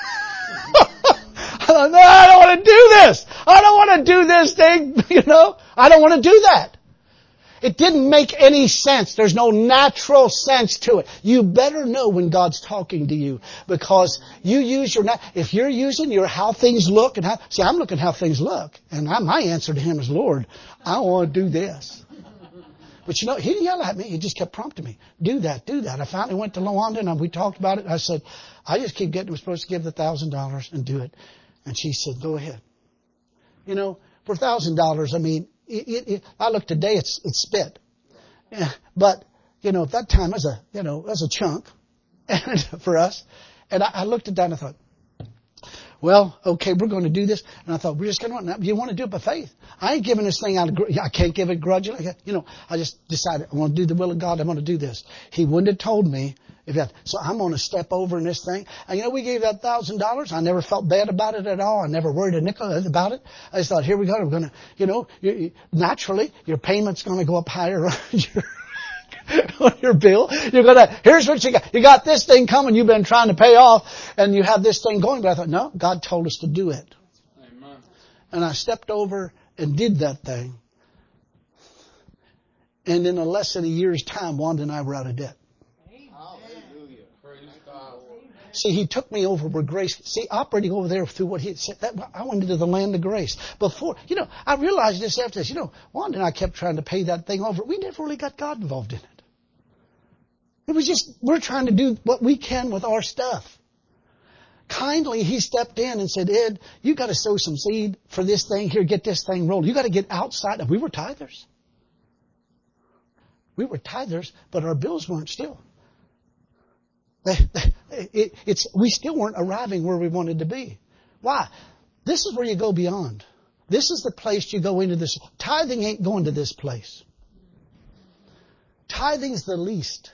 I thought, no, I don't want to do this. I don't want to do this thing, you know. I don't want to do that. It didn't make any sense. There's no natural sense to it. You better know when God's talking to you, because you use your, if you're using your how things look and how, see, I'm looking how things look, and I, my answer to Him is, Lord, I want to do this. But you know, he didn't yell at me. He just kept prompting me. Do that, do that. I finally went to Lawanda and we talked about it. I said, I just keep getting, we're supposed to give the thousand dollars and do it. And she said, go ahead. You know, for a thousand dollars, I mean, it, it, it, I look today, it's, it's spit. Yeah, but, you know, at that time, as a, you know, as a chunk and for us. And I, I looked at that and I thought, well, okay, we're going to do this. And I thought, we're just going to, you want to do it by faith. I ain't giving this thing out of, I can't give it grudgingly. You know, I just decided I want to do the will of God. I'm going to do this. He wouldn't have told me if that. So I'm going to step over in this thing. And you know, we gave that thousand dollars. I never felt bad about it at all. I never worried a nickel about it. I just thought, here we go. We're going to, you know, you, you, naturally your payment's going to go up higher on your, on your bill. You're going to, here's what you got. You got this thing coming you've been trying to pay off and you have this thing going. But I thought, no, God told us to do it. Amen. And I stepped over and did that thing. And in a less than a year's time, Wanda and I were out of debt. Hallelujah. Praise God. See, he took me over where grace, see, operating over there through what he had said, that, I went into the land of grace. Before, you know, I realized this after this, you know, Wanda and I kept trying to pay that thing over. We never really got God involved in it. It was just, we're trying to do what we can with our stuff. Kindly, he stepped in and said, Ed, you got to sow some seed for this thing here, get this thing rolled. You got to get outside. And we were tithers. We were tithers, but our bills weren't still. They, they, it, it's, we still weren't arriving where we wanted to be. Why? This is where you go beyond. This is the place you go into this. Tithing ain't going to this place. Tithing's the least.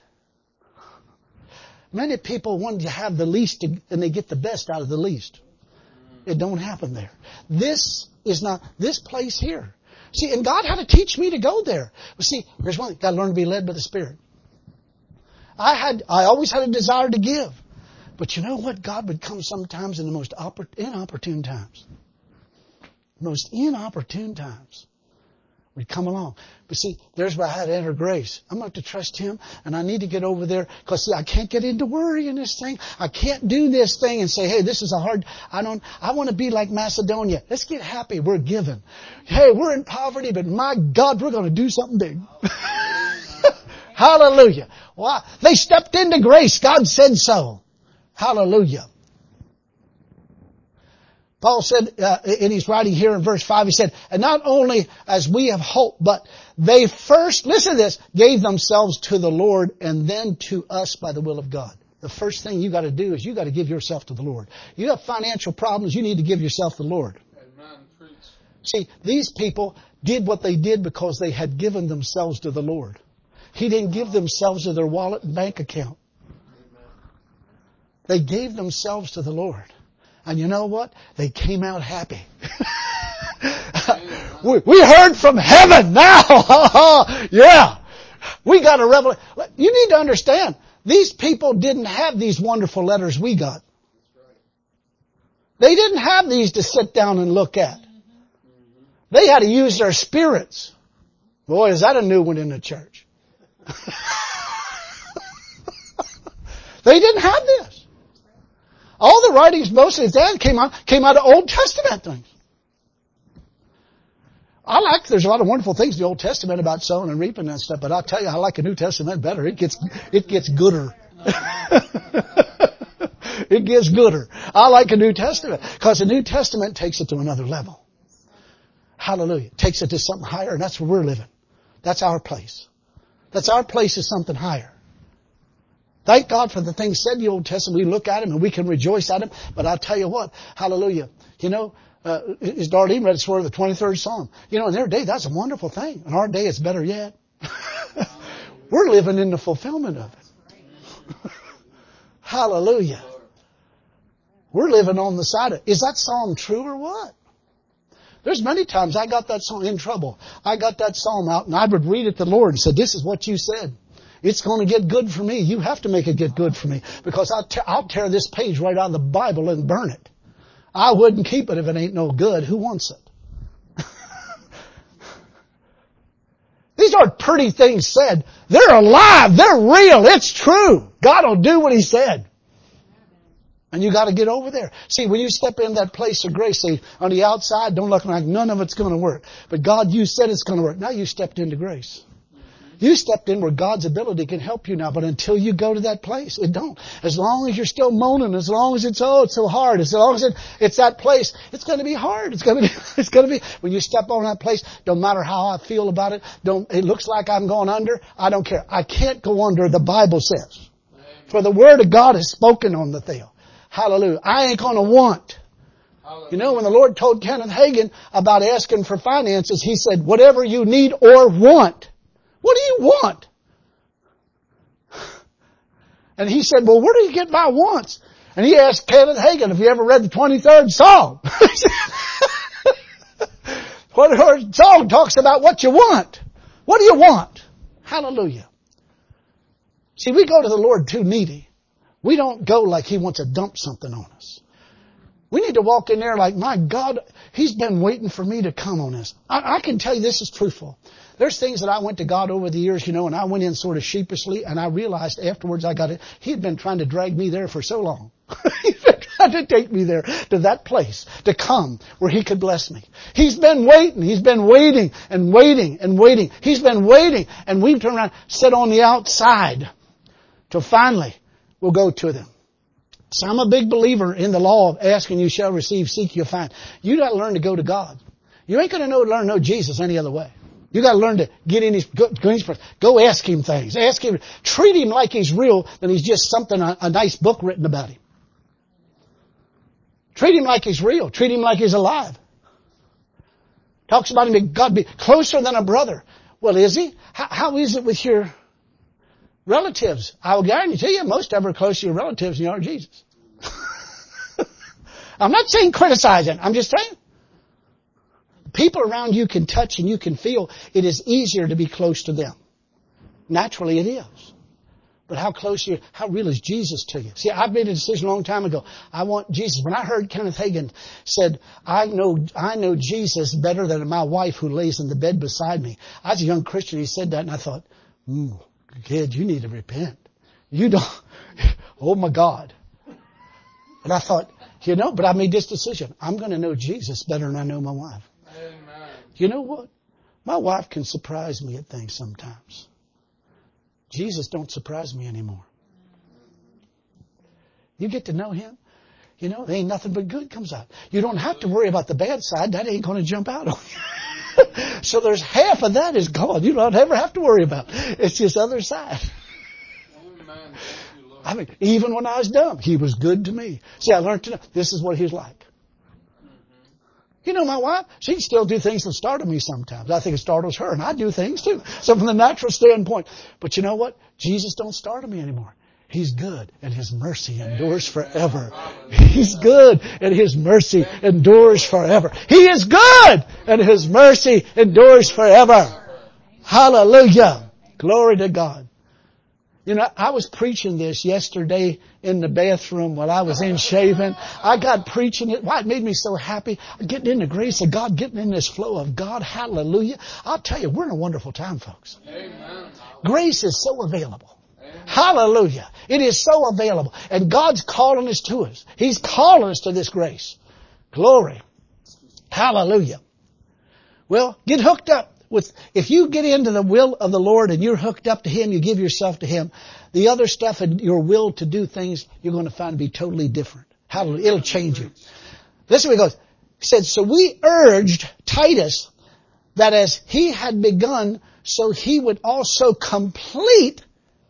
Many people want to have the least and they get the best out of the least. It don't happen there. This is not, this place here. See, and God had to teach me to go there. But see, there's one thing, got to learn to be led by the Spirit. I had, I always had a desire to give. But you know what? God would come sometimes in the most oppor- inopportune times. Most inopportune times. We'd come along. But see, there's where I had to enter grace. I'm going to have to trust Him, and I need to get over there. Because see, I can't get into worry in this thing. I can't do this thing and say, hey, this is a hard, I don't, I want to be like Macedonia. Let's get happy. We're given. Hey, we're in poverty, but my God, we're going to do something big. Hallelujah. Why? They stepped into grace. God said so. Hallelujah. Paul said, uh, in his writing here in verse five, he said, and not only as we have hope, but they first, listen to this, gave themselves to the Lord and then to us by the will of God. The first thing you got to do is you got to give yourself to the Lord. You have financial problems, you need to give yourself to the Lord. Amen. Preach. See, these people did what they did because they had given themselves to the Lord. He didn't give themselves to their wallet and bank account. They gave themselves to the Lord. And you know what? They came out happy. we, we heard from heaven now. Yeah. We got a revelation. You need to understand, these people didn't have these wonderful letters we got. They didn't have these to sit down and look at. They had to use their spirits. Boy, is that a new one in the church. They didn't have this. All the writings, mostly that came out, came out of Old Testament things. I like, there's a lot of wonderful things in the Old Testament about sowing and reaping and stuff, but I'll tell you, I like the New Testament better. It gets, it gets gooder. It gets gooder. I like the New Testament because the New Testament takes it to another level. Hallelujah. Takes it to something higher, and that's where we're living. That's our place. That's our place is something higher. Thank God for the things said in the Old Testament. We look at them and we can rejoice at them. But I'll tell you what, hallelujah. You know, uh, as Darlene read, it's for the twenty-third Psalm. You know, in their day, that's a wonderful thing. In our day, it's better yet. We're living in the fulfillment of it. Hallelujah. We're living on the side of it. Is that psalm true or what? There's many times I got that psalm in trouble. I got that psalm out and I would read it to the Lord and say, this is what you said. It's going to get good for me. You have to make it get good for me. Because I'll, te- I'll tear this page right out of the Bible and burn it. I wouldn't keep it if it ain't no good. Who wants it? These aren't pretty things said. They're alive. They're real. It's true. God will do what He said. And you got to get over there. See, when you step in that place of grace, see, on the outside, don't look like none of it's going to work. But God, you said it's going to work. Now you stepped into grace. You stepped in where God's ability can help you now, but until you go to that place, it don't. As long as you're still moaning, as long as it's, oh, it's so hard, as long as it, it's that place, it's going to be hard. It's going to be, it's going to be, when you step on that place, don't matter how I feel about it, don't, it looks like I'm going under, I don't care. I can't go under, the Bible says. For the Word of God is spoken on the thing. Hallelujah. I ain't going to want. You know, when the Lord told Kenneth Hagin about asking for finances, He said, whatever you need or want. What do you want? And he said, well, where do you get my wants? And he asked Kenneth Hagin if he ever read the twenty-third Psalm. What song talks about what you want? What do you want? Hallelujah. See, we go to the Lord too needy. We don't go like He wants to dump something on us. We need to walk in there like, my God, He's been waiting for me to come on this. I, I can tell you this is truthful. There's things that I went to God over the years, you know, and I went in sort of sheepishly, and I realized afterwards I got it. He had been trying to drag me there for so long. He's been trying to take me there to that place, to come where He could bless me. He's been waiting. He's been waiting and waiting and waiting. He's been waiting, and we've turned around, sit on the outside till finally we'll go to them. So I'm a big believer in the law of asking you shall receive, seek you'll find. You got to learn to go to God. You ain't going to know learn to know Jesus any other way. You got to learn to get in His, go, go, his, go ask Him things. Ask Him, treat Him like He's real, than He's just something, a, a nice book written about Him. Treat Him like He's real. Treat Him like He's alive. Talks about Him, God be closer than a brother. Well, is He? How, how is it with your relatives? I will guarantee you most of them are closer to your relatives than you are Jesus. I'm not saying criticizing. I'm just saying. People around you can touch and you can feel. It is easier to be close to them. Naturally it is. But how close you, how real is Jesus to you? See, I made a decision a long time ago. I want Jesus. When I heard Kenneth Hagin said, I know, I know Jesus better than my wife who lays in the bed beside me. I was a young Christian. He said that and I thought, hmm, kid, you need to repent. You don't, oh my God. And I thought, you know, but I made this decision. I'm going to know Jesus better than I know my wife. Amen. You know what? My wife can surprise me at things sometimes. Jesus don't surprise me anymore. You get to know Him. You know, there ain't nothing but good comes out. You don't have to worry about the bad side. That ain't going to jump out on you. So there's half of that is gone. You don't ever have to worry about. It's this other side. Amen. Thank you, Lord. I mean, even when I was dumb, He was good to me. See, I learned to know this is what He's like. You know, my wife, she can still do things that startle me sometimes. I think it startles her, and I do things too. So from the natural standpoint. But you know what? Jesus don't startle me anymore. He's good, and His mercy endures forever. He's good, and His mercy endures forever. He is good, and His mercy endures forever. Hallelujah. Glory to God. You know, I was preaching this yesterday in the bathroom while I was in shaving. I got preaching it. Why? It made me so happy. Getting in the grace of God, getting in this flow of God. Hallelujah. I'll tell you, we're in a wonderful time, folks. Amen. Grace is so available. Hallelujah. It is so available. And God's calling us to us. He's calling us to this grace. Glory. Hallelujah. Well, get hooked up. With, if you get into the will of the Lord and you're hooked up to Him, you give yourself to Him, the other stuff and your will to do things, you're going to find to be totally different. Hallelujah. It'll change you. Listen to what he goes. He said, so we urged Titus that as he had begun, so he would also complete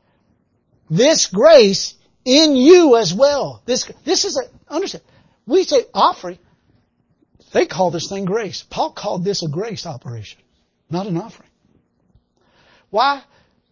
this grace in you as well. This, this is a, understand, we say offering. They call this thing grace. Paul called this a grace operation. Not an offering. Why?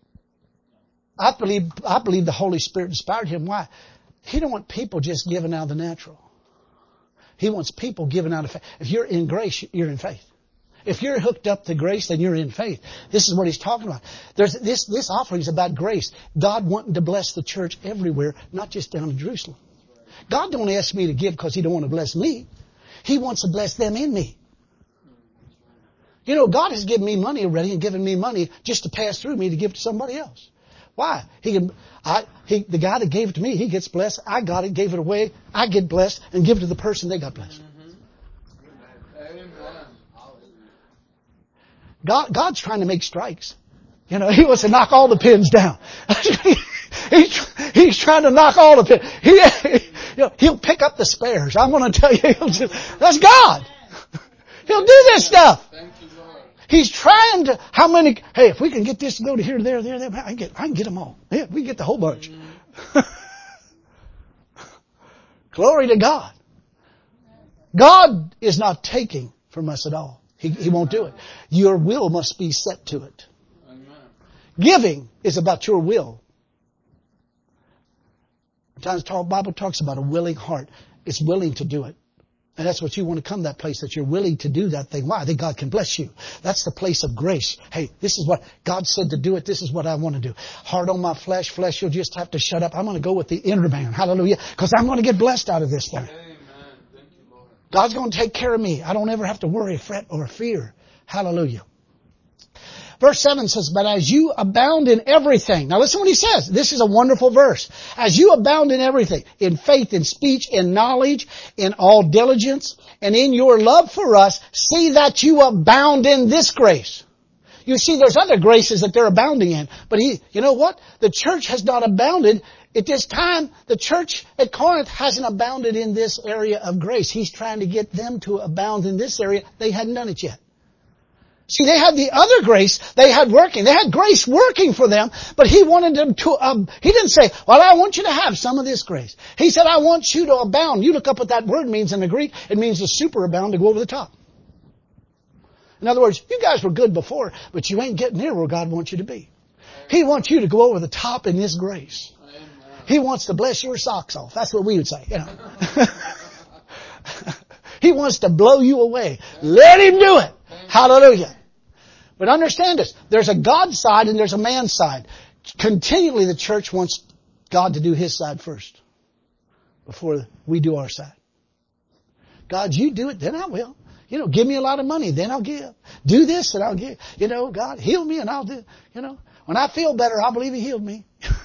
I believe, I believe the Holy Spirit inspired him. Why? He don't want people just giving out of the natural. He wants people giving out of faith. If you're in grace, you're in faith. If you're hooked up to grace, then you're in faith. This is what he's talking about. There's this, this offering is about grace. God wanting to bless the church everywhere, not just down in Jerusalem. God don't ask me to give because He don't want to bless me. He wants to bless them in me. You know, God has given me money already and given me money just to pass through me to give to somebody else. Why? He can, I, he, the guy that gave it to me, he gets blessed. I got it, gave it away. I get blessed and give it to the person they got blessed. Amen. God, God's trying to make strikes. You know, he wants to knock all the pins down. he's, he's trying to knock all the pins. He, you know, he'll pick up the spares. I'm going to tell you, he'll just, that's God. He'll do this stuff. He's trying to, how many, hey, if we can get this to go to here, there, there, there, I can get, I can get them all. Yeah, we can get the whole bunch. Glory to God. God is not taking from us at all. He, he won't do it. Your will must be set to it. Giving is about your will. Sometimes the Bible talks about a willing heart. It's willing to do it. And that's what you want to come to, that place that you're willing to do that thing. Why? That God can bless you. That's the place of grace. Hey, this is what God said to do it. This is what I want to do. Hard on my flesh. Flesh, you'll just have to shut up. I'm going to go with the inner man. Hallelujah. Because I'm going to get blessed out of this thing. Amen. Thank you, Lord. God's going to take care of me. I don't ever have to worry, fret, or fear. Hallelujah. Verse seven says, but as you abound in everything. Now listen what he says. This is a wonderful verse. As you abound in everything, in faith, in speech, in knowledge, in all diligence, and in your love for us, see that you abound in this grace. You see, there's other graces that they're abounding in. But he, you know what? The church has not abounded. At this time, the church at Corinth hasn't abounded in this area of grace. He's trying to get them to abound in this area. They hadn't done it yet. See, they had the other grace they had working. They had grace working for them, but he wanted them to, um, he didn't say, well, I want you to have some of this grace. He said, I want you to abound. You look up what that word means in the Greek. It means to superabound, to go over the top. In other words, you guys were good before, but you ain't getting near where God wants you to be. He wants you to go over the top in this grace. He wants to bless your socks off. That's what we would say, you know. He wants to blow you away. Let him do it. Hallelujah. But understand this. There's a God side and there's a man side. Continually the church wants God to do his side first before we do our side. God, you do it, then I will. You know, give me a lot of money, then I'll give. Do this and I'll give. You know, God, heal me and I'll do. You know, when I feel better, I'll believe he healed me.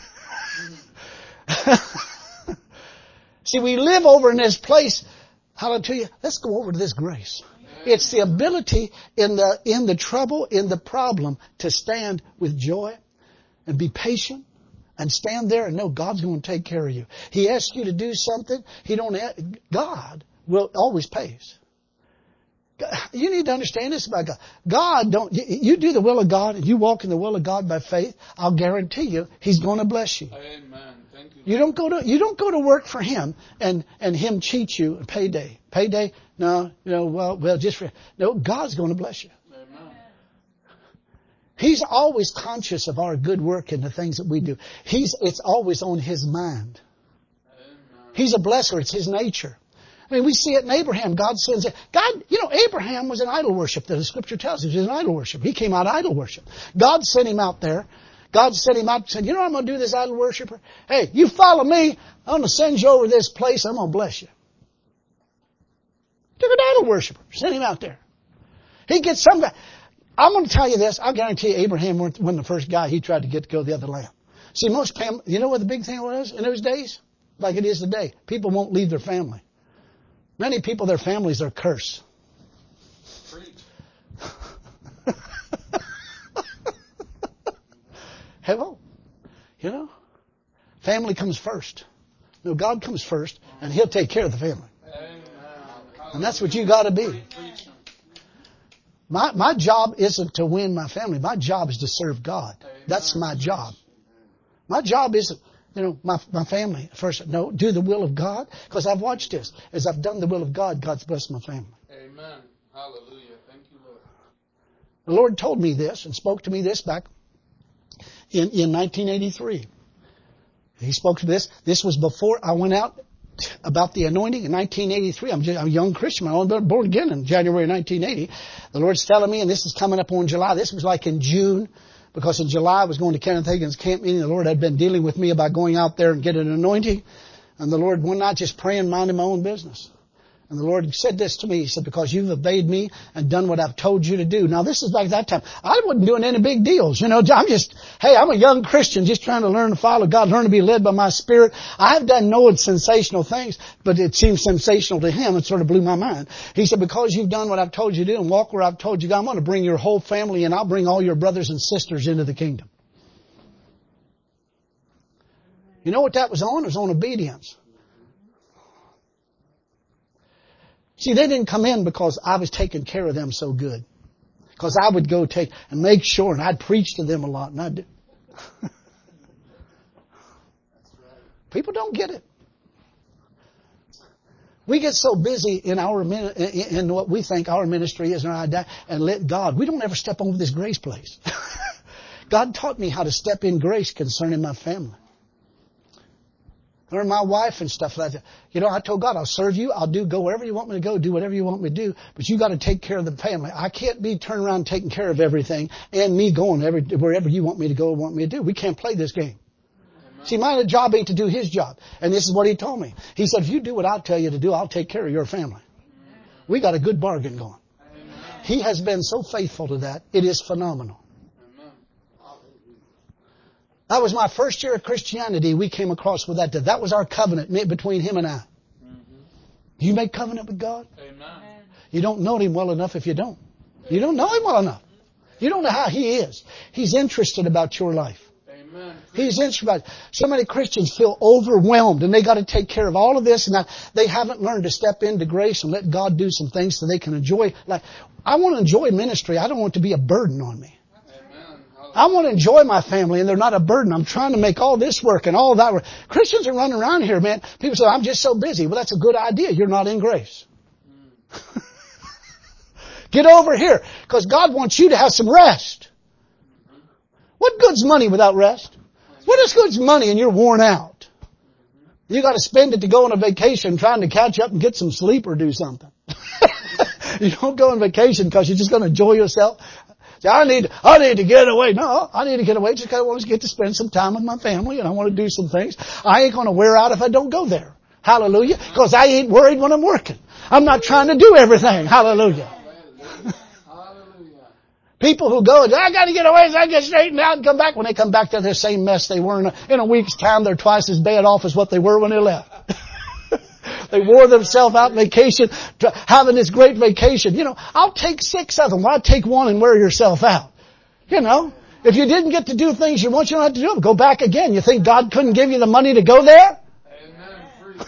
See, we live over in this place. Hallelujah. Let's go over to this grace. It's the ability in the, in the trouble, in the problem, to stand with joy and be patient and stand there and know God's going to take care of you. He asks you to do something. He don't, God will always pays. You need to understand this about God. God don't, you do the will of God and you walk in the will of God by faith. I'll guarantee you He's going to bless you. Amen. Thank you. You don't go to, you don't go to work for Him and, and Him cheat you and payday. Payday? No, you know, well, well, just for, no, God's going to bless you. Amen. He's always conscious of our good work and the things that we do. He's, it's always on His mind. Amen. He's a blesser. It's His nature. I mean, we see it in Abraham. God sends it. God, you know, Abraham was an idol worshiper. The Scripture tells us he was an idol worshiper. He came out of idol worship. God sent him out there. God sent him out and said, you know what I'm going to do, this idol worshiper? Hey, you follow me. I'm going to send you over this place. I'm going to bless you. Took an idol worshiper. Sent him out there. He gets some guy. I'm going to tell you this. I guarantee you Abraham wasn't the first guy he tried to get to go the other land. See, most family, you know what the big thing was in those days? Like it is today. People won't leave their family. Many people, their families are cursed. Hello. You know, family comes first. No, God comes first, and He'll take care of the family. Amen. And that's what you got to be. My my job isn't to win my family. My job is to serve God. That's my job. My job isn't, you know, my my family first. No, do the will of God. Because I've watched this. As I've done the will of God, God's blessed my family. Amen. Hallelujah. Thank you, Lord. The Lord told me this and spoke to me this back in, in nineteen eighty-three. He spoke to this. This was before I went out about the anointing in nineteen eighty-three. I'm, just, I'm a young Christian. I was born again in January nineteen eighty. The Lord's telling me, and this is coming up on July. This was like in June, because in July I was going to Kenneth Hagin's camp meeting. The Lord had been dealing with me about going out there and getting an anointing. And the Lord, one night, just praying, minding my own business. And the Lord said this to me. He said, because you've obeyed me and done what I've told you to do. Now this is like that time. I wasn't doing any big deals. You know, I'm just, hey, I'm a young Christian just trying to learn to follow God, learn to be led by my Spirit. I've done no sensational things, but it seemed sensational to him. It sort of blew my mind. He said, because you've done what I've told you to do and walk where I've told you to go, I'm going to bring your whole family and I'll bring all your brothers and sisters into the kingdom. You know what that was on? It was on obedience. See, they didn't come in because I was taking care of them so good. Because I would go take and make sure, and I'd preach to them a lot. And I'd People don't get it. We get so busy in our in what we think our ministry is, and let God. We don't ever step over this grace place. God taught me how to step in grace concerning my family. Or my wife and stuff like that. You know, I told God, I'll serve you. I'll do, go wherever you want me to go, do whatever you want me to do. But you got to take care of the family. I can't be turning around taking care of everything and me going every, wherever you want me to go and want me to do. We can't play this game. Amen. See, my job ain't to do his job. And this is what he told me. He said, if you do what I tell you to do, I'll take care of your family. Amen. We got a good bargain going. Amen. He has been so faithful to that. It is phenomenal. That was my first year of Christianity. We came across with that. That was our covenant between him and I. Mm-hmm. You make covenant with God? Amen. You don't know him well enough if you don't. You don't know him well enough. You don't know how he is. He's interested about your life. Amen. He's interested about. So many Christians feel overwhelmed and they got to take care of all of this, and that they haven't learned to step into grace and let God do some things so they can enjoy. Like, I want to enjoy ministry. I don't want it to be a burden on me. I want to enjoy my family and they're not a burden. I'm trying to make all this work and all that work. Christians are running around here, man. People say, I'm just so busy. Well, that's a good idea. You're not in grace. Mm. Get over here because God wants you to have some rest. Mm-hmm. What good's money without rest? What is good's money and you're worn out? Mm-hmm. You got to spend it to go on a vacation trying to catch up and get some sleep or do something. You don't go on vacation because you're just going to enjoy yourself. I need, I need to get away. No, I need to get away just because I want to get to spend some time with my family and I want to do some things. I ain't going to wear out if I don't go there. Hallelujah. Because I ain't worried when I'm working. I'm not trying to do everything. Hallelujah. People who go, I got to get away so I get straightened out and come back. When they come back, they're the same mess they were in a, in a week's time. They're twice as bad off as what they were when they left. They wore themselves out vacation, having this great vacation. You know, I'll take six of them. Why take one and wear yourself out? You know, if you didn't get to do things you want, you don't have to do them. Go back again. You think God couldn't give you the money to go there? Amen.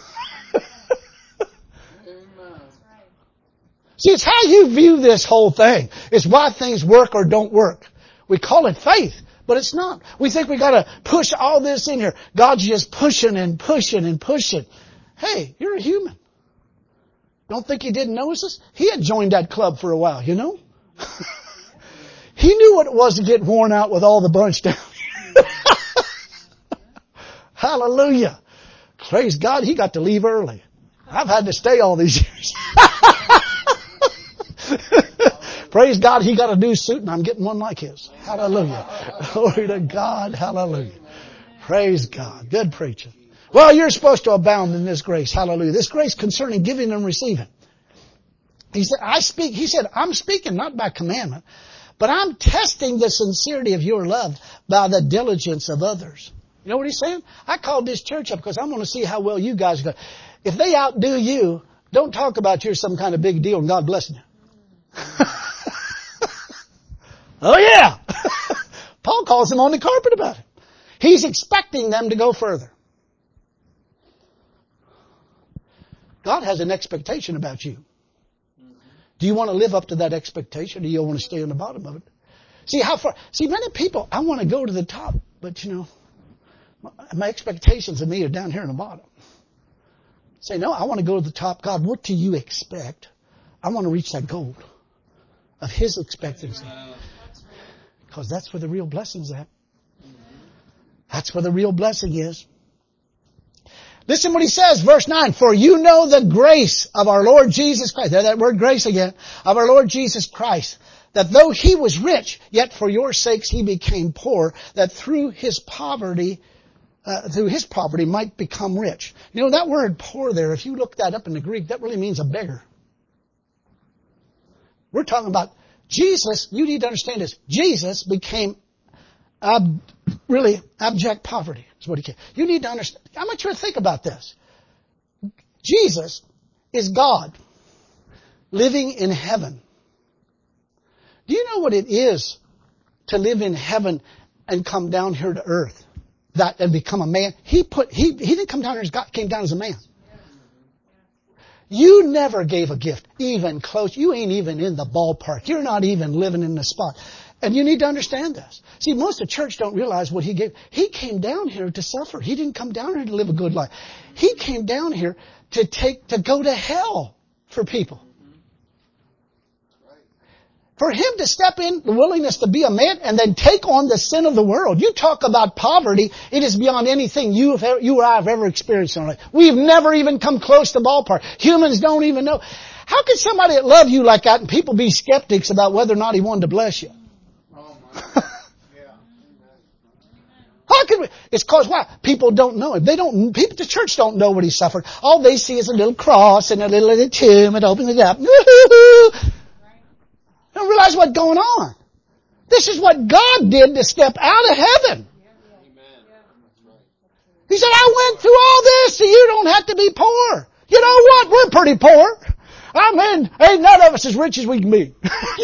Amen. See, it's how you view this whole thing. It's why things work or don't work. We call it faith, but it's not. We think we got to push all this in here. God's just pushing and pushing and pushing. Hey, you're a human. Don't think he didn't notice us? He had joined that club for a while, you know? He knew what it was to get worn out with all the bunch down here. Hallelujah. Praise God, he got to leave early. I've had to stay all these years. Praise God, he got a new suit and I'm getting one like his. Hallelujah. Glory to God. Hallelujah. Praise God. Good preaching. Well, you're supposed to abound in this grace. Hallelujah. This grace concerning giving and receiving. He said, I speak, he said, I'm speaking not by commandment, but I'm testing the sincerity of your love by the diligence of others. You know what he's saying? I called this church up because I want to see how well you guys go. If they outdo you, don't talk about you're some kind of big deal and God blessing you. Oh yeah. Paul calls them on the carpet about it. He's expecting them to go further. God has an expectation about you. Do you want to live up to that expectation or do you want to stay on the bottom of it? See how far, see many people, I want to go to the top, but you know, my, my expectations of me are down here in the bottom. Say, no, I want to go to the top. God, what do you expect? I want to reach that goal of His expectancy. Because that's where the real blessing's at. That's where the real blessing is. Listen what he says, verse nine. For you know the grace of our Lord Jesus Christ. There's that word grace again. Of our Lord Jesus Christ. That though He was rich, yet for your sakes He became poor. That through His poverty, uh, through his poverty might become rich. You know, that word poor there, if you look that up in the Greek, that really means a beggar. We're talking about Jesus. You need to understand this. Jesus became ab, really abject poverty is what he came. You need to understand. I want you to think about this. Jesus is God living in heaven. Do you know what it is to live in heaven and come down here to earth? That and become a man. He put he he didn't come down here as God, came down as a man. You never gave a gift, even close. You ain't even in the ballpark. You're not even living in the spot. And you need to understand this. See, most of the church don't realize what he gave. He came down here to suffer. He didn't come down here to live a good life. He came down here to take, to go to hell for people. For him to step in, the willingness to be a man and then take on the sin of the world. You talk about poverty, it is beyond anything you have ever, you or I have ever experienced in our life. We've never even come close to ballpark. Humans don't even know. How could somebody that love you like that and people be skeptics about whether or not he wanted to bless you? Oh my. Yeah. How could we? It's cause why? People don't know him. They don't, people, the church don't know what he suffered. All they see is a little cross and a little, little tomb and open it up. Woo-hoo-hoo. Don't realize what's going on. This is what God did to step out of heaven. He said, I went through all this so you don't have to be poor. You know what? We're pretty poor. I mean, ain't none of us as rich as we can be.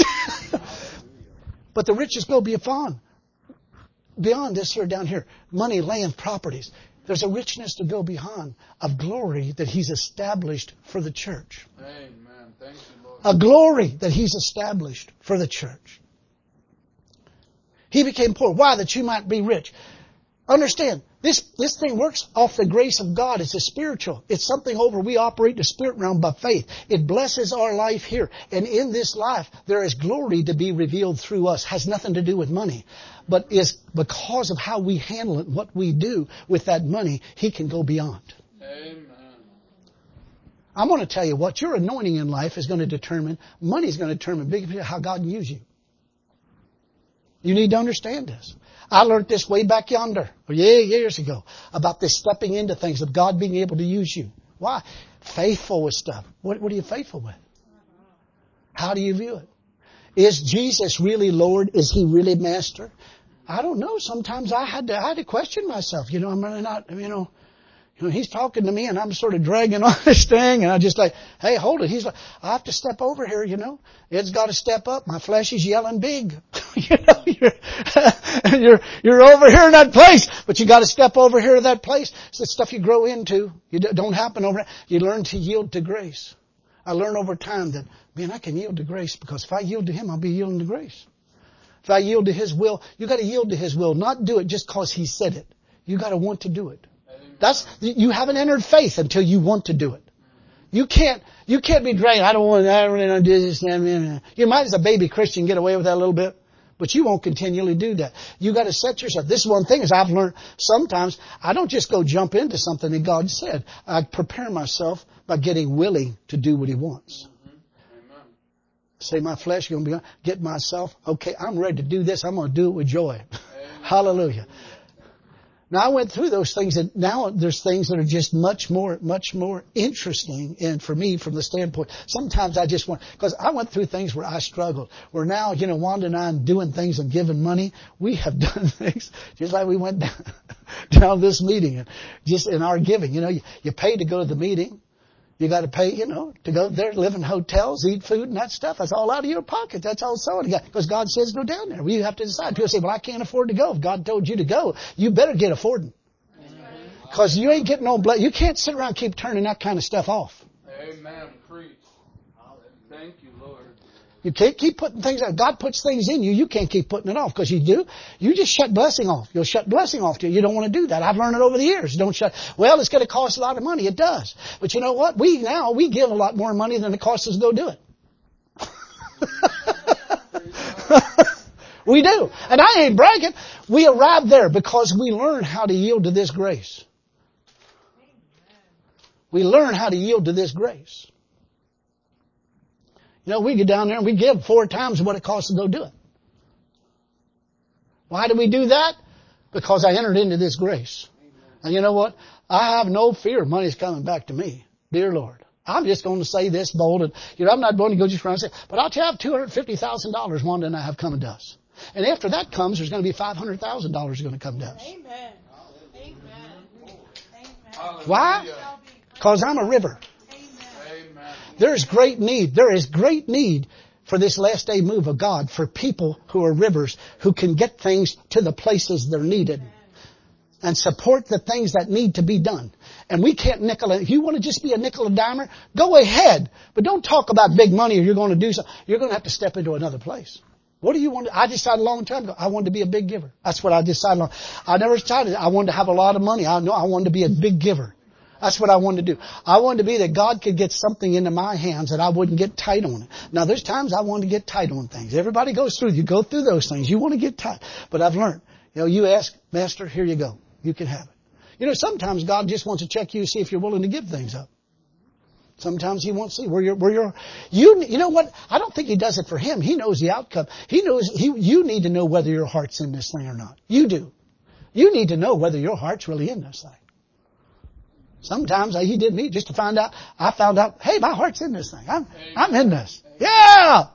But the riches go beyond, beyond this here, down here. Money, land, properties. There's a richness to go beyond of glory that He's established for the church. Amen. Thank you, Lord. A glory that He's established for the church. He became poor. Why? That you might be rich. Understand, this, this thing works off the grace of God. It's a spiritual. It's something over. We operate in the spirit realm by faith. It blesses our life here. And in this life, there is glory to be revealed through us. Has nothing to do with money. But is because of how we handle it, what we do with that money, He can go beyond. Amen. I'm going to tell you what, your anointing in life is going to determine, money is going to determine big how God can use you. You need to understand this. I learned this way back yonder, yeah, years ago, about this stepping into things of God being able to use you. Why? Faithful with stuff. What, what are you faithful with? How do you view it? Is Jesus really Lord? Is He really Master? I don't know. Sometimes I had to, I had to question myself. You know, I'm really not, you know, You know, He's talking to me and I'm sort of dragging on this thing and I just like, hey, hold it. He's like, I have to step over here, you know. Ed's got to step up. My flesh is yelling big. you know, you're, you're, you're over here in that place, but you got to step over here to that place. It's the stuff you grow into. You don't happen over. You learn to yield to grace. I learned over time that, man, I can yield to grace because if I yield to Him, I'll be yielding to grace. If I yield to His will, you got to yield to His will, not do it just because He said it. You got to want to do it. That's, you haven't entered faith until you want to do it. You can't, you can't be drained. I don't want to, I really don't do this. You might as a baby Christian get away with that a little bit, but you won't continually do that. You got to set yourself. This is one thing is I've learned sometimes I don't just go jump into something that God said. I prepare myself by getting willing to do what He wants. Mm-hmm. Say my flesh going to be, get myself, okay, I'm ready to do this. I'm going to do it with joy. Hallelujah. Now I went through those things and now there's things that are just much more, much more interesting. And for me, from the standpoint, sometimes I just want, because I went through things where I struggled. Where now, you know, Wanda and I are doing things and giving money. We have done things just like we went down, down this meeting and just in our giving. You know, you, you pay to go to the meeting. You got to pay, you know, to go there, live in hotels, eat food and that stuff. That's all out of your pocket. That's all someone got. Because God says go down there. Well, you have to decide. People say, well, I can't afford to go. If God told you to go, you better get affording. Because you ain't getting no blood. You can't sit around and keep turning that kind of stuff off. Amen. Preach. Thank you, Lord. You can't keep putting things out. God puts things in you. You can't keep putting it off because you do. You just shut blessing off. You'll shut blessing off to you. You don't want to do that. I've learned it over the years. Don't shut. Well, it's going to cost a lot of money. It does. But you know what? We now, we give a lot more money than it costs us to go do it. We do. And I ain't bragging. We arrived there because we learned how to yield to this grace. We learn how to yield to this grace. You know, we get down there and we give four times what it costs to go do it. Why do we do that? Because I entered into this grace. And you know what? I have no fear money's coming back to me. Dear Lord. I'm just going to say this bold. And, you know, I'm not going to go just around and say, but I'll tell you, I have two hundred fifty thousand dollars Wanda and I have coming to us. And after that comes, there's going to be five hundred thousand dollars going to come to us. Amen. Amen. Why? Because I'm a river. Amen. There's great need. There is great need for this last day move of God for people who are rivers who can get things to the places they're needed and support the things that need to be done. And we can't nickel it. If you want to just be a nickel and dimer, go ahead. But don't talk about big money or you're going to do something. You're going to have to step into another place. What do you want to, I decided a long time ago, I wanted to be a big giver. That's what I decided on. I never decided I wanted to have a lot of money. I know I wanted to be a big giver. That's what I wanted to do. I wanted to be that God could get something into my hands and I wouldn't get tight on it. Now there's times I want to get tight on things. Everybody goes through, you go through those things. You want to get tight. But I've learned, you know, you ask, Master, here you go. You can have it. You know, sometimes God just wants to check you to see if you're willing to give things up. Sometimes He wants to see where you're, where you're, you, you know what? I don't think He does it for Him. He knows the outcome. He knows, he, you need to know whether your heart's in this thing or not. You do. You need to know whether your heart's really in this thing. Sometimes He did me just to find out, I found out, hey, my heart's in this thing. I'm, I'm in this. Yeah!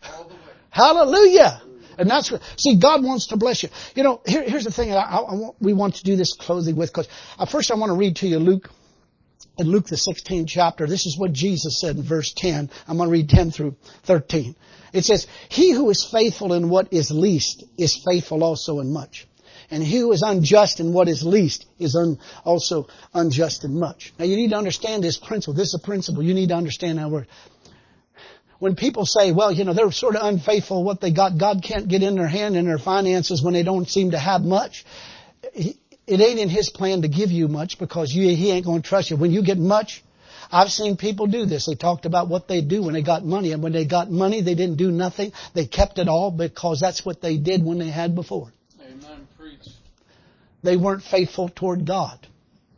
Hallelujah! And that's what, see, God wants to bless you. You know, here, here's the thing I, I, I want, we want to do this closing with, because uh, first I want to read to you Luke, in Luke the sixteenth chapter. This is what Jesus said in verse ten. I'm going to read ten through thirteen. It says, he who is faithful in what is least is faithful also in much. And he who is unjust in what is least is un, also unjust in much. Now you need to understand this principle. This is a principle. You need to understand that word. When people say, well, you know, they're sort of unfaithful what they got, God can't get in their hand in their finances when they don't seem to have much. It ain't in His plan to give you much because you, He ain't going to trust you. When you get much, I've seen people do this. They talked about what they do when they got money. And when they got money, they didn't do nothing. They kept it all because that's what they did when they had before. Amen. Preach. They weren't faithful toward God.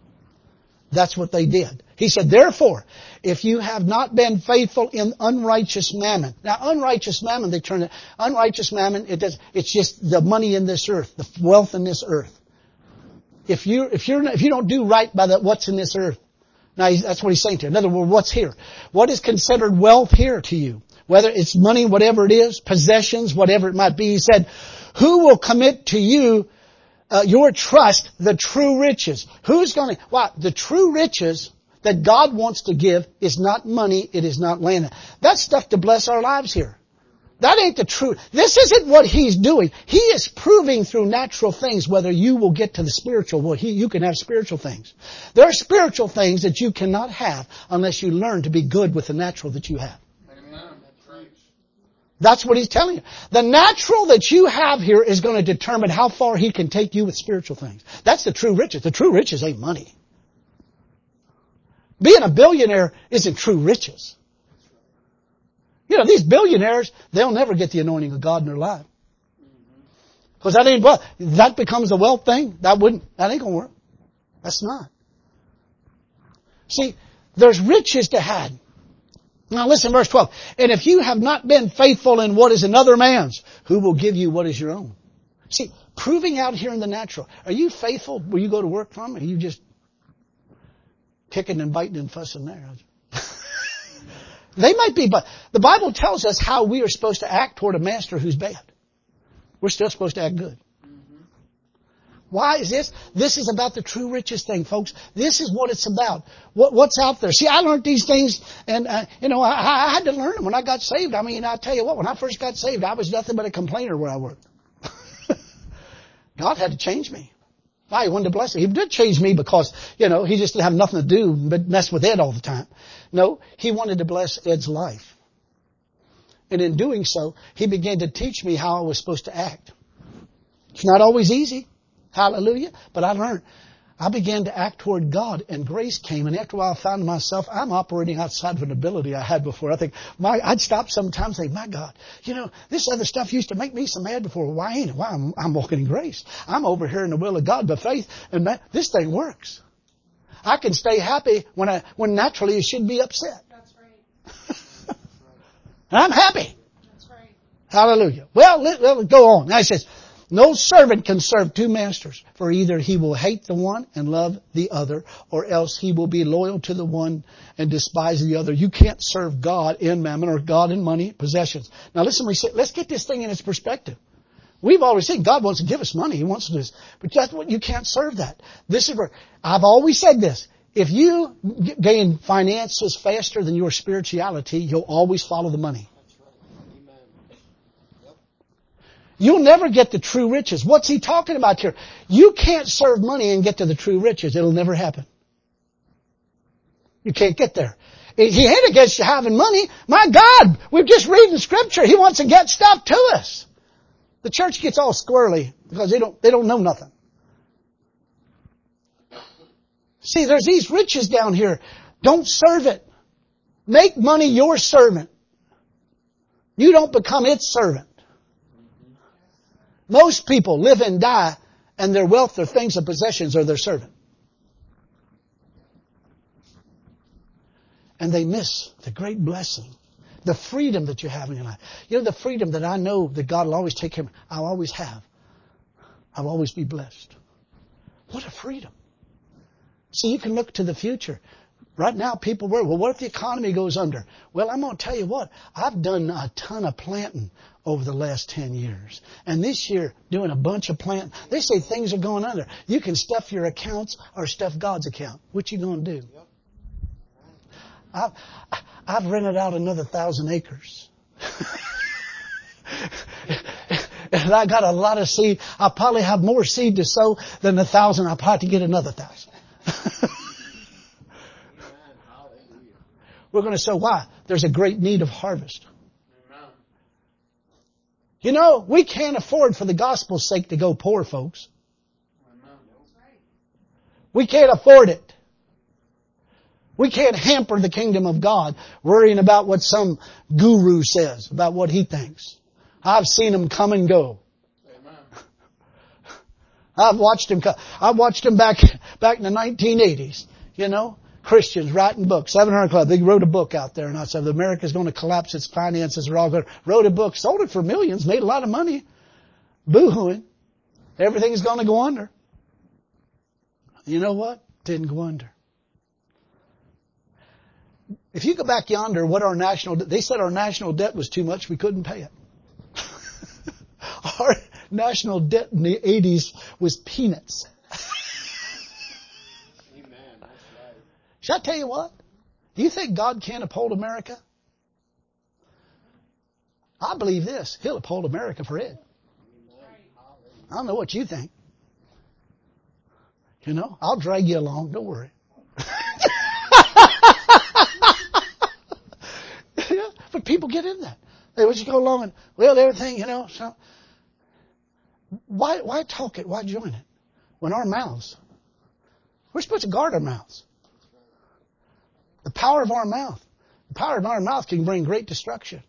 That's what they did. He said, therefore, if you have not been faithful in unrighteous mammon. Now, unrighteous mammon, they turn it, unrighteous mammon, it does, it's just the money in this earth, the wealth in this earth. If you, if you're, if you don't do right by the, what's in this earth. Now, that's what he's saying to you. In other words, what's here? What is considered wealth here to you? Whether it's money, whatever it is, possessions, whatever it might be. He said, who will commit to you Uh, your trust, the true riches? Who's going to, wow, the true riches that God wants to give is not money, it is not land. That's stuff to bless our lives here. That ain't the truth. This isn't what He's doing. He is proving through natural things whether you will get to the spiritual. Well, he, you can have spiritual things. There are spiritual things that you cannot have unless you learn to be good with the natural that you have. That's what He's telling you. The natural that you have here is going to determine how far He can take you with spiritual things. That's the true riches. The true riches ain't money. Being a billionaire isn't true riches. You know, these billionaires, they'll never get the anointing of God in their life. Because that ain't, well, that becomes a wealth thing. That wouldn't, that ain't going to work. That's not. See, there's riches to have. Now listen, verse twelve. And if you have not been faithful in what is another man's, who will give you what is your own? See, proving out here in the natural. Are you faithful where you go to work from? Or are you just kicking and biting and fussing there? They might be, but the Bible tells us how we are supposed to act toward a master who's bad. We're still supposed to act good. Why is this? This is about the true riches thing, folks. This is what it's about. What, what's out there. See, I learned these things, and, uh, you know, I, I had to learn them when I got saved. I mean, I'll tell you what, when I first got saved, I was nothing but a complainer where I worked. God had to change me. Why? He wanted to bless me. He did change me because, you know, He just didn't have nothing to do but mess with Ed all the time. No, He wanted to bless Ed's life. And in doing so, He began to teach me how I was supposed to act. It's not always easy. Hallelujah. But I learned. I began to act toward God, and grace came. And after a while, I found myself, I'm operating outside of an ability I had before. I think, my, I'd stop sometimes and think, my God, you know, this other stuff used to make me so mad before. Why ain't it? Why? I'm, I'm walking in grace. I'm over here in the will of God by faith, and man, this thing works. I can stay happy when I, when naturally you should be upset. That's right. And I'm happy. That's right. Hallelujah. Well, let, let's go on. Now he says, No servant can serve two masters, for either he will hate the one and love the other, or else he will be loyal to the one and despise the other. You can't serve God in mammon or God in money, possessions. Now listen, we say, let's get this thing in its perspective. We've always said God wants to give us money. He wants to do this. But that's what, you can't serve that. This is where, I've always said this. If you gain finances faster than your spirituality, you'll always follow the money. You'll never get the true riches. What's he talking about here? You can't serve money and get to the true riches. It'll never happen. You can't get there. He ain't against you having money. My God, we're just reading Scripture. He wants to get stuff to us. The church gets all squirrely because they don't, they don't know nothing. See, there's these riches down here. Don't serve it. Make money your servant. You don't become its servant. Most people live and die, and their wealth, their things, and possessions are their servant. And they miss the great blessing, the freedom that you have in your life. You know, the freedom that I know that God will always take care of me. I'll always have. I'll always be blessed. What a freedom. See, you can look to the future. Right now, people worry, well, what if the economy goes under? Well, I'm going to tell you what. I've done a ton of planting over the last ten years. And this year, doing a bunch of planting. They say things are going under. You can stuff your accounts or stuff God's account. What you going to do? I've, I've rented out another thousand acres. And I got a lot of seed. I'll probably have more seed to sow than a thousand. I'll probably get another thousand. We're going to sow. Why? There's a great need of harvest. Amen. You know, we can't afford for the gospel's sake to go poor, folks. Amen. We can't afford it. We can't hamper the kingdom of God worrying about what some guru says, about what he thinks. I've seen him come and go. Amen. I've watched him come. I watched him back, back in the nineteen eighties, you know. Christians writing books. seven hundred Club, they wrote a book out there and I said, America's going to collapse, its finances are all going to, wrote a book, sold it for millions, made a lot of money, boo-hooing. Everything's going to go under. You know what? Didn't go under. If you go back yonder, what our national, they said our national debt was too much, we couldn't pay it. Our national debt in the eighties was peanuts. Shall I tell you what? Do you think God can't uphold America? I believe this. He'll uphold America for it. I don't know what you think. You know, I'll drag you along. Don't worry. Yeah, but people get in that. They would just go along and, well, everything, you know. So why, why talk it? Why join it? When our mouths, we're supposed to guard our mouths. The power of our mouth. The power of our mouth can bring great destruction.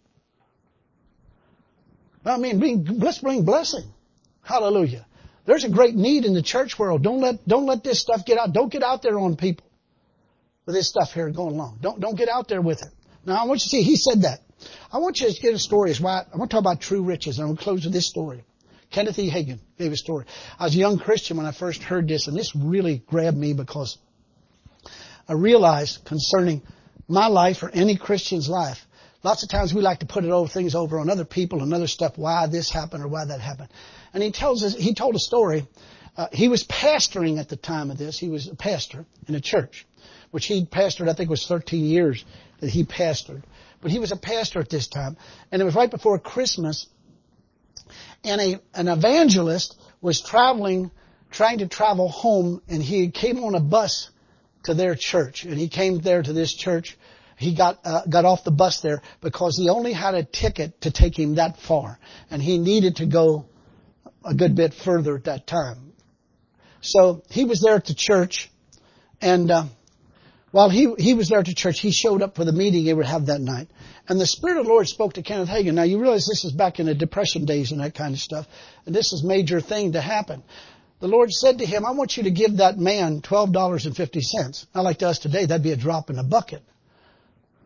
I mean, bring, let's bring blessing. Hallelujah. There's a great need in the church world. Don't let, don't let this stuff get out. Don't get out there on people with this stuff here going along. Don't, don't get out there with it. Now, I want you to see, he said that. I want you to get a story. Is why I want to talk about true riches, and I'm going to close with this story. Kenneth E. Hagin gave a story. I was a young Christian when I first heard this, and this really grabbed me because I realized concerning my life or any Christian's life, lots of times we like to put it over things over on other people and other stuff, why this happened or why that happened. And he tells us, he told a story. Uh, he was pastoring at the time of this. He was a pastor in a church, which he pastored, I think it was thirteen years that he pastored. But he was a pastor at this time. And it was right before Christmas. And a, an evangelist was traveling, trying to travel home, and he came on a bus to their church. And he came there to this church. He got uh, got off the bus there because he only had a ticket to take him that far. And he needed to go a good bit further at that time. So he was there at the church. And uh, while he, he was there at the church, he showed up for the meeting they would have that night. And the Spirit of the Lord spoke to Kenneth Hagin. Now you realize this is back in the Depression days and that kind of stuff. And this is a major thing to happen. The Lord said to him, I want you to give that man twelve dollars and fifty cents. Not like to us today, that'd be a drop in the bucket.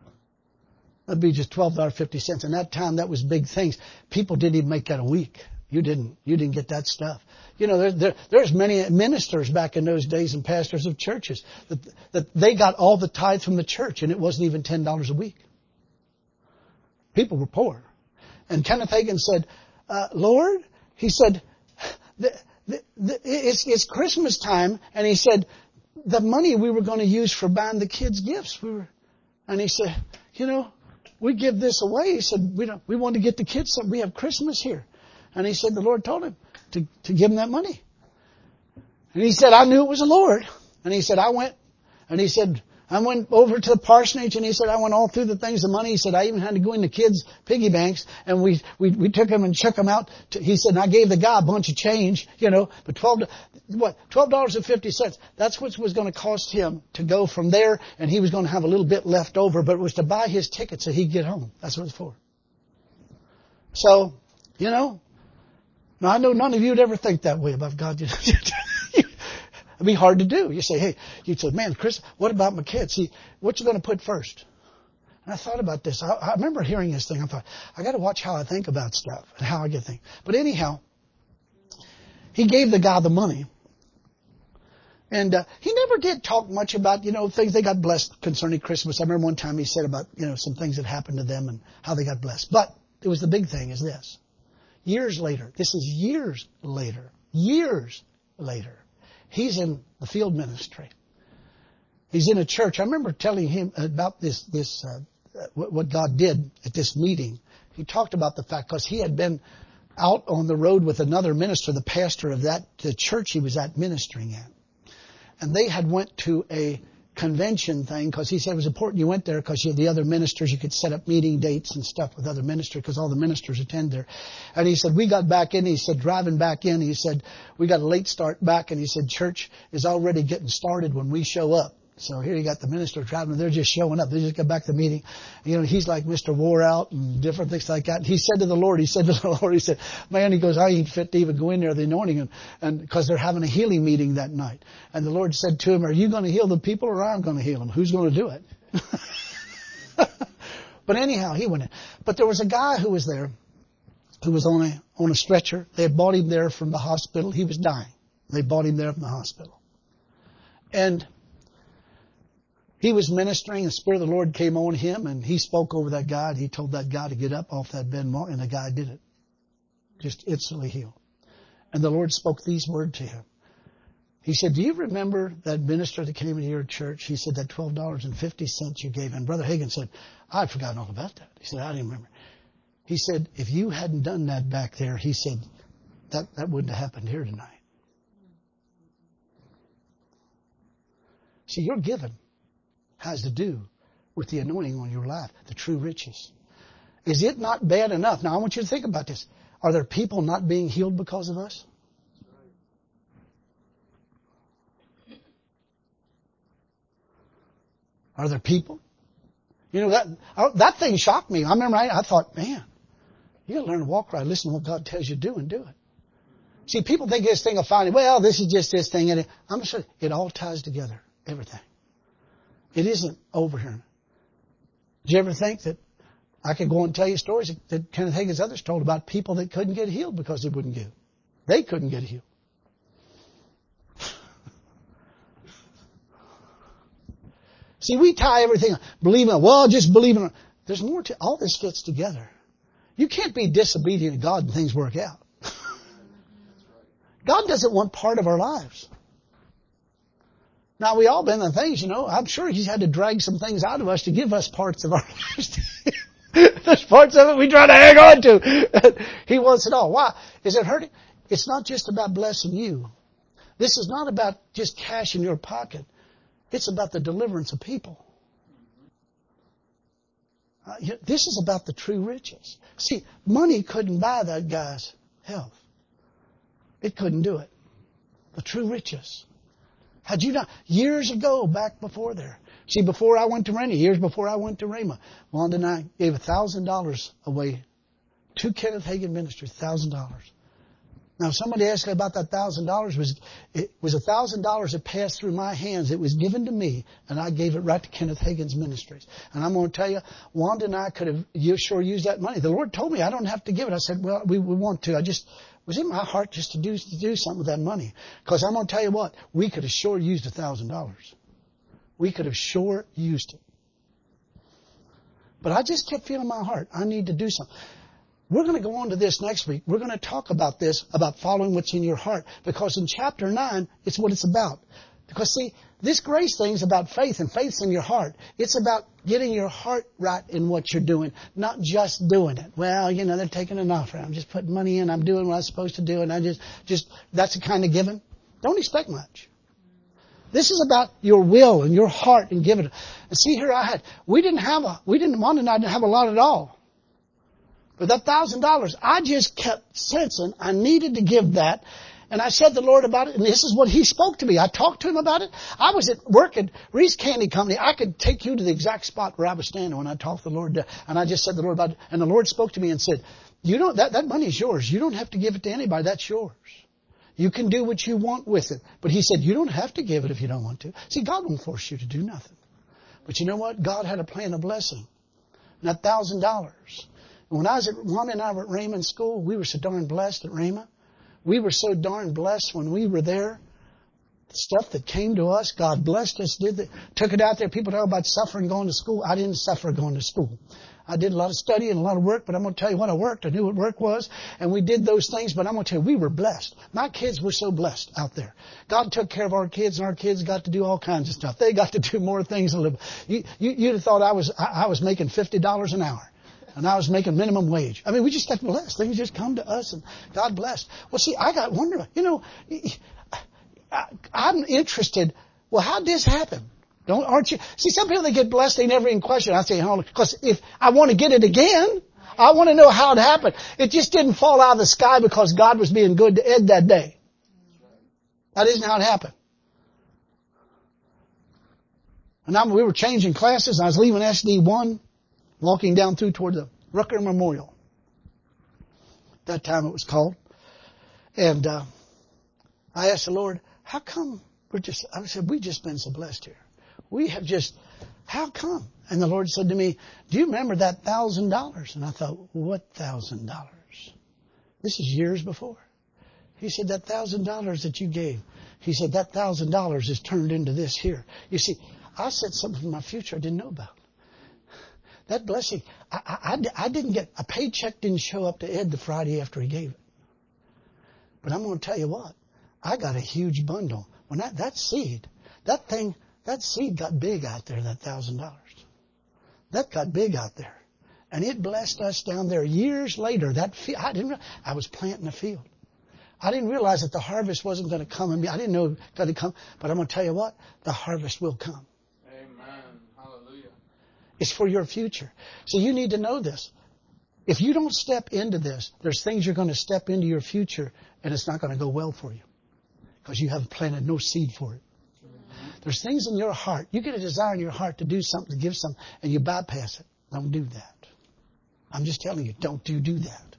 That'd be just twelve dollars and fifty cents. And that time, that was big things. People didn't even make that a week. You didn't. You didn't get that stuff. You know, there, there, there's many ministers back in those days and pastors of churches that, that they got all the tithe from the church, and it wasn't even ten dollars a week. People were poor. And Kenneth Hagin said, uh, Lord, he said, the, the, the, it's, it's Christmas time, and he said, the money we were going to use for buying the kids gifts, we were, and he said, you know, we give this away. He said, we don't, we want to get the kids something. We have Christmas here. And he said, the Lord told him to, to give him that money. And he said, I knew it was the Lord. And he said, I went, and he said, I went over to the parsonage, and he said, I went all through the things of money. He said, I even had to go into kids' piggy banks, and we, we, we took them and shook them out. To, he said, and I gave the guy a bunch of change, you know, but twelve, what, twelve dollars and fifty cents. That's what was going to cost him to go from there, and he was going to have a little bit left over, but it was to buy his ticket so he'd get home. That's what it's for. So, you know, now I know none of you would ever think that way about God. It'd be hard to do. You say, hey, you say, man, Chris, what about my kids? See, what you going to put first? And I thought about this. I, I remember hearing this thing. I thought, I got to watch how I think about stuff and how I get things. But anyhow, he gave the guy the money. And uh, he never did talk much about, you know, things they got blessed concerning Christmas. I remember one time he said about, you know, some things that happened to them and how they got blessed. But it was the big thing is this. Years later, this is years later, years later, he's in the field ministry. He's in a church. I remember telling him about this, this, uh, what God did at this meeting. He talked about the fact because he had been out on the road with another minister, the pastor of that the church he was at ministering at. And they had went to a convention thing because he said it was important you went there because you had the other ministers. You could set up meeting dates and stuff with other ministers because all the ministers attend there. And he said, we got back in. He said, driving back in, he said, we got a late start back. And he said, church is already getting started when we show up. So here you got the minister traveling. They're just showing up. They just got back to the meeting. You know, he's like Mister Wore Out and different things like that. And he said to the Lord, he said to the Lord, he said, man, he goes, I ain't fit to even go in there the anointing. And, and because they're having a healing meeting that night. And the Lord said to him, are you going to heal the people or I'm going to heal them? Who's going to do it? But anyhow, he went in. But there was a guy who was there who was on a, on a stretcher. They had brought him there from the hospital. He was dying. They brought him there from the hospital. And he was ministering, the Spirit of the Lord came on him, and he spoke over that guy, and he told that guy to get up off that bed, and the guy did it. Just instantly healed. And the Lord spoke these words to him. He said, do you remember that minister that came into your church? He said, that twelve dollars and fifty cents you gave. And Brother Hagin said, I'd forgotten all about that. He said, I didn't remember. He said, if you hadn't done that back there, he said, that, that wouldn't have happened here tonight. See, you're given. Has to do with the anointing on your life, the true riches. Is it not bad enough? Now I want you to think about this. Are there people not being healed because of us? Are there people? You know, that that thing shocked me. I remember I, I thought, man, you got to learn to walk right. Listen to what God tells you to do and do it. See, people think this thing of finding, well, this is just this thing. And I'm sure it all ties together, everything. It isn't over here. Did you ever think that I could go and tell you stories that Kenneth Hagin's others told about people that couldn't get healed because they wouldn't give? They couldn't get healed. See, we tie everything, believe in, well, just believe in. There's more to, all this fits together. You can't be disobedient to God and things work out. God doesn't want part of our lives. Now, we all been in things, you know. I'm sure He's had to drag some things out of us to give us parts of our lives. There's parts of it we try to hang on to. He wants it all. Why? Is it hurting? It's not just about blessing you. This is not about just cash in your pocket. It's about the deliverance of people. Uh, this is about the true riches. See, money couldn't buy that guy's health. It couldn't do it. The true riches. Had you not, years ago, back before there. See, before I went to Rhema, years before I went to Rhema, Wanda and I gave a thousand dollars away to Kenneth Hagin Ministries, a thousand dollars. Now, if somebody asked me about that thousand dollars, was it was a thousand dollars that passed through my hands. It was given to me, and I gave it right to Kenneth Hagin's Ministries. And I'm going to tell you, Wanda and I could have sure used that money. The Lord told me I don't have to give it. I said, well, we, we want to. I just was in my heart just to do to do something with that money. Because I'm going to tell you what, we could have sure used a thousand dollars. We could have sure used it. But I just kept feeling in my heart, I need to do something. We're going to go on to this next week. We're going to talk about this, about following what's in your heart. Because in chapter nine, it's what it's about. Because see, this grace thing is about faith, and faith's in your heart. It's about getting your heart right in what you're doing, not just doing it. Well, you know, they're taking an offering. I'm just putting money in. I'm doing what I'm supposed to do, and I just, just that's the kind of giving. Don't expect much. This is about your will and your heart and giving. And see, here I had, we didn't have a, we didn't, Wanda and I didn't have a lot at all. But that thousand dollars, I just kept sensing I needed to give that. And I said to the Lord about it, and this is what He spoke to me. I talked to Him about it. I was at work at Reese Candy Company. I could take you to the exact spot where I was standing when I talked to the Lord. And I just said to the Lord about it. And the Lord spoke to me and said, "You don't, that, that money is yours. You don't have to give it to anybody. That's yours. You can do what you want with it." But He said, "You don't have to give it if you don't want to." See, God won't force you to do nothing. But you know what? God had a plan of blessing. And that thousand dollars. When I was at, Wanda and I were at Raymond School, we were so darn blessed at Raymond. We were so darn blessed when we were there. The stuff that came to us, God blessed us, did that, took it out there. People talk about suffering going to school. I didn't suffer going to school. I did a lot of study and a lot of work, but I'm going to tell you what I worked. I knew what work was, and we did those things, but I'm going to tell you, we were blessed. My kids were so blessed out there. God took care of our kids, and our kids got to do all kinds of stuff. They got to do more things than live. You, you, you'd have thought I was, I, I was making fifty dollars an hour. And I was making minimum wage. I mean, we just got blessed. Things just come to us, and God blessed. Well, see, I got wondering, you know, I, I'm interested. Well, how did this happen? Don't, aren't you? See, some people, they get blessed, they never even question. I say, hold on, because if I want to get it again, I want to know how it happened. It just didn't fall out of the sky because God was being good to Ed that day. That isn't how it happened. And I, we were changing classes. I was leaving S D one. Walking down through toward the Rucker Memorial. That time it was called. And uh, I asked the Lord, how come we're just, I said, we've just been so blessed here. We have just, how come? And the Lord said to me, do you remember that thousand dollars? And I thought, what thousand dollars? This is years before. He said, that thousand dollars that you gave. He said, that thousand dollars is turned into this here. You see, I said something from my future I didn't know about. That blessing, I, I, I didn't get, a paycheck didn't show up to Ed the Friday after he gave it. But I'm going to tell you what, I got a huge bundle. When that, that seed, that thing, that seed got big out there, that thousand dollars. That got big out there. And it blessed us down there years later. That field, I didn't, I was planting a field. I didn't realize that the harvest wasn't going to come. And I didn't know it was going to come. But I'm going to tell you what, the harvest will come. It's for your future. So you need to know this. If you don't step into this, there's things you're going to step into your future, and it's not going to go well for you because you haven't planted no seed for it. There's things in your heart. You get a desire in your heart to do something, to give something, and you bypass it. Don't do that. I'm just telling you, don't do, do that.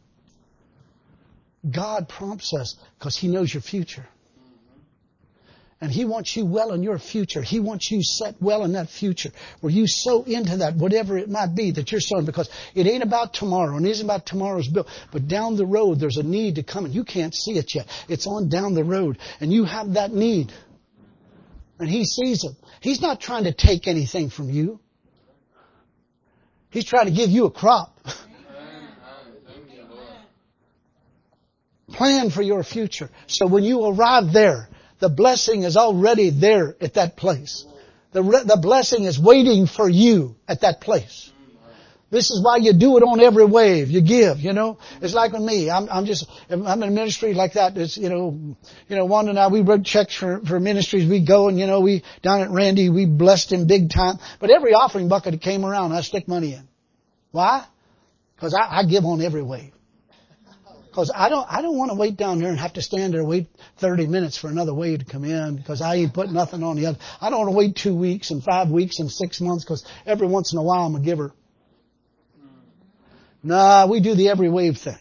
God prompts us because He knows your future. And He wants you well in your future. He wants you set well in that future where you sow into that, whatever it might be that you're sowing, because it ain't about tomorrow and it isn't about tomorrow's bill. But down the road, there's a need to come and you can't see it yet. It's on down the road and you have that need. And He sees it. He's not trying to take anything from you. He's trying to give you a crop. Plan for your future. So when you arrive there, the blessing is already there at that place. The, re- the blessing is waiting for you at that place. This is why you do it on every wave. You give, you know. It's like with me. I'm, I'm just, I'm in a ministry like that. It's, you know, you know, Wanda and I, we wrote checks for, for ministries. We go and, you know, we, down at Randy, we blessed him big time. But every offering bucket that came around, I stick money in. Why? Because I, I give on every wave. Because I don't, I don't want to wait down there and have to stand there and wait thirty minutes for another wave to come in because I ain't put nothing on the other. I don't want to wait two weeks and five weeks and six months because every once in a while I'm a giver. Nah, we do the every wave thing.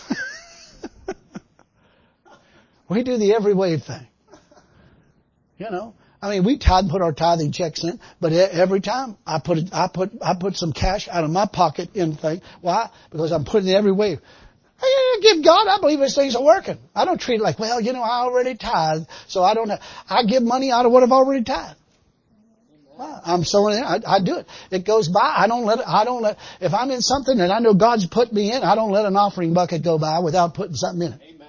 We do the every wave thing. You know, I mean, we tithe and put our tithing checks in, but every time I put it, I put, I put some cash out of my pocket in the thing. Why? Because I'm putting every wave. I give God, I believe His things are working. I don't treat it like, well, you know, I already tithe, so I don't have, I give money out of what I've already tithed. Well, I'm sowing it. I, I do it. It goes by. I don't let it, I don't let, if I'm in something that I know God's put me in, I don't let an offering bucket go by without putting something in it. Amen.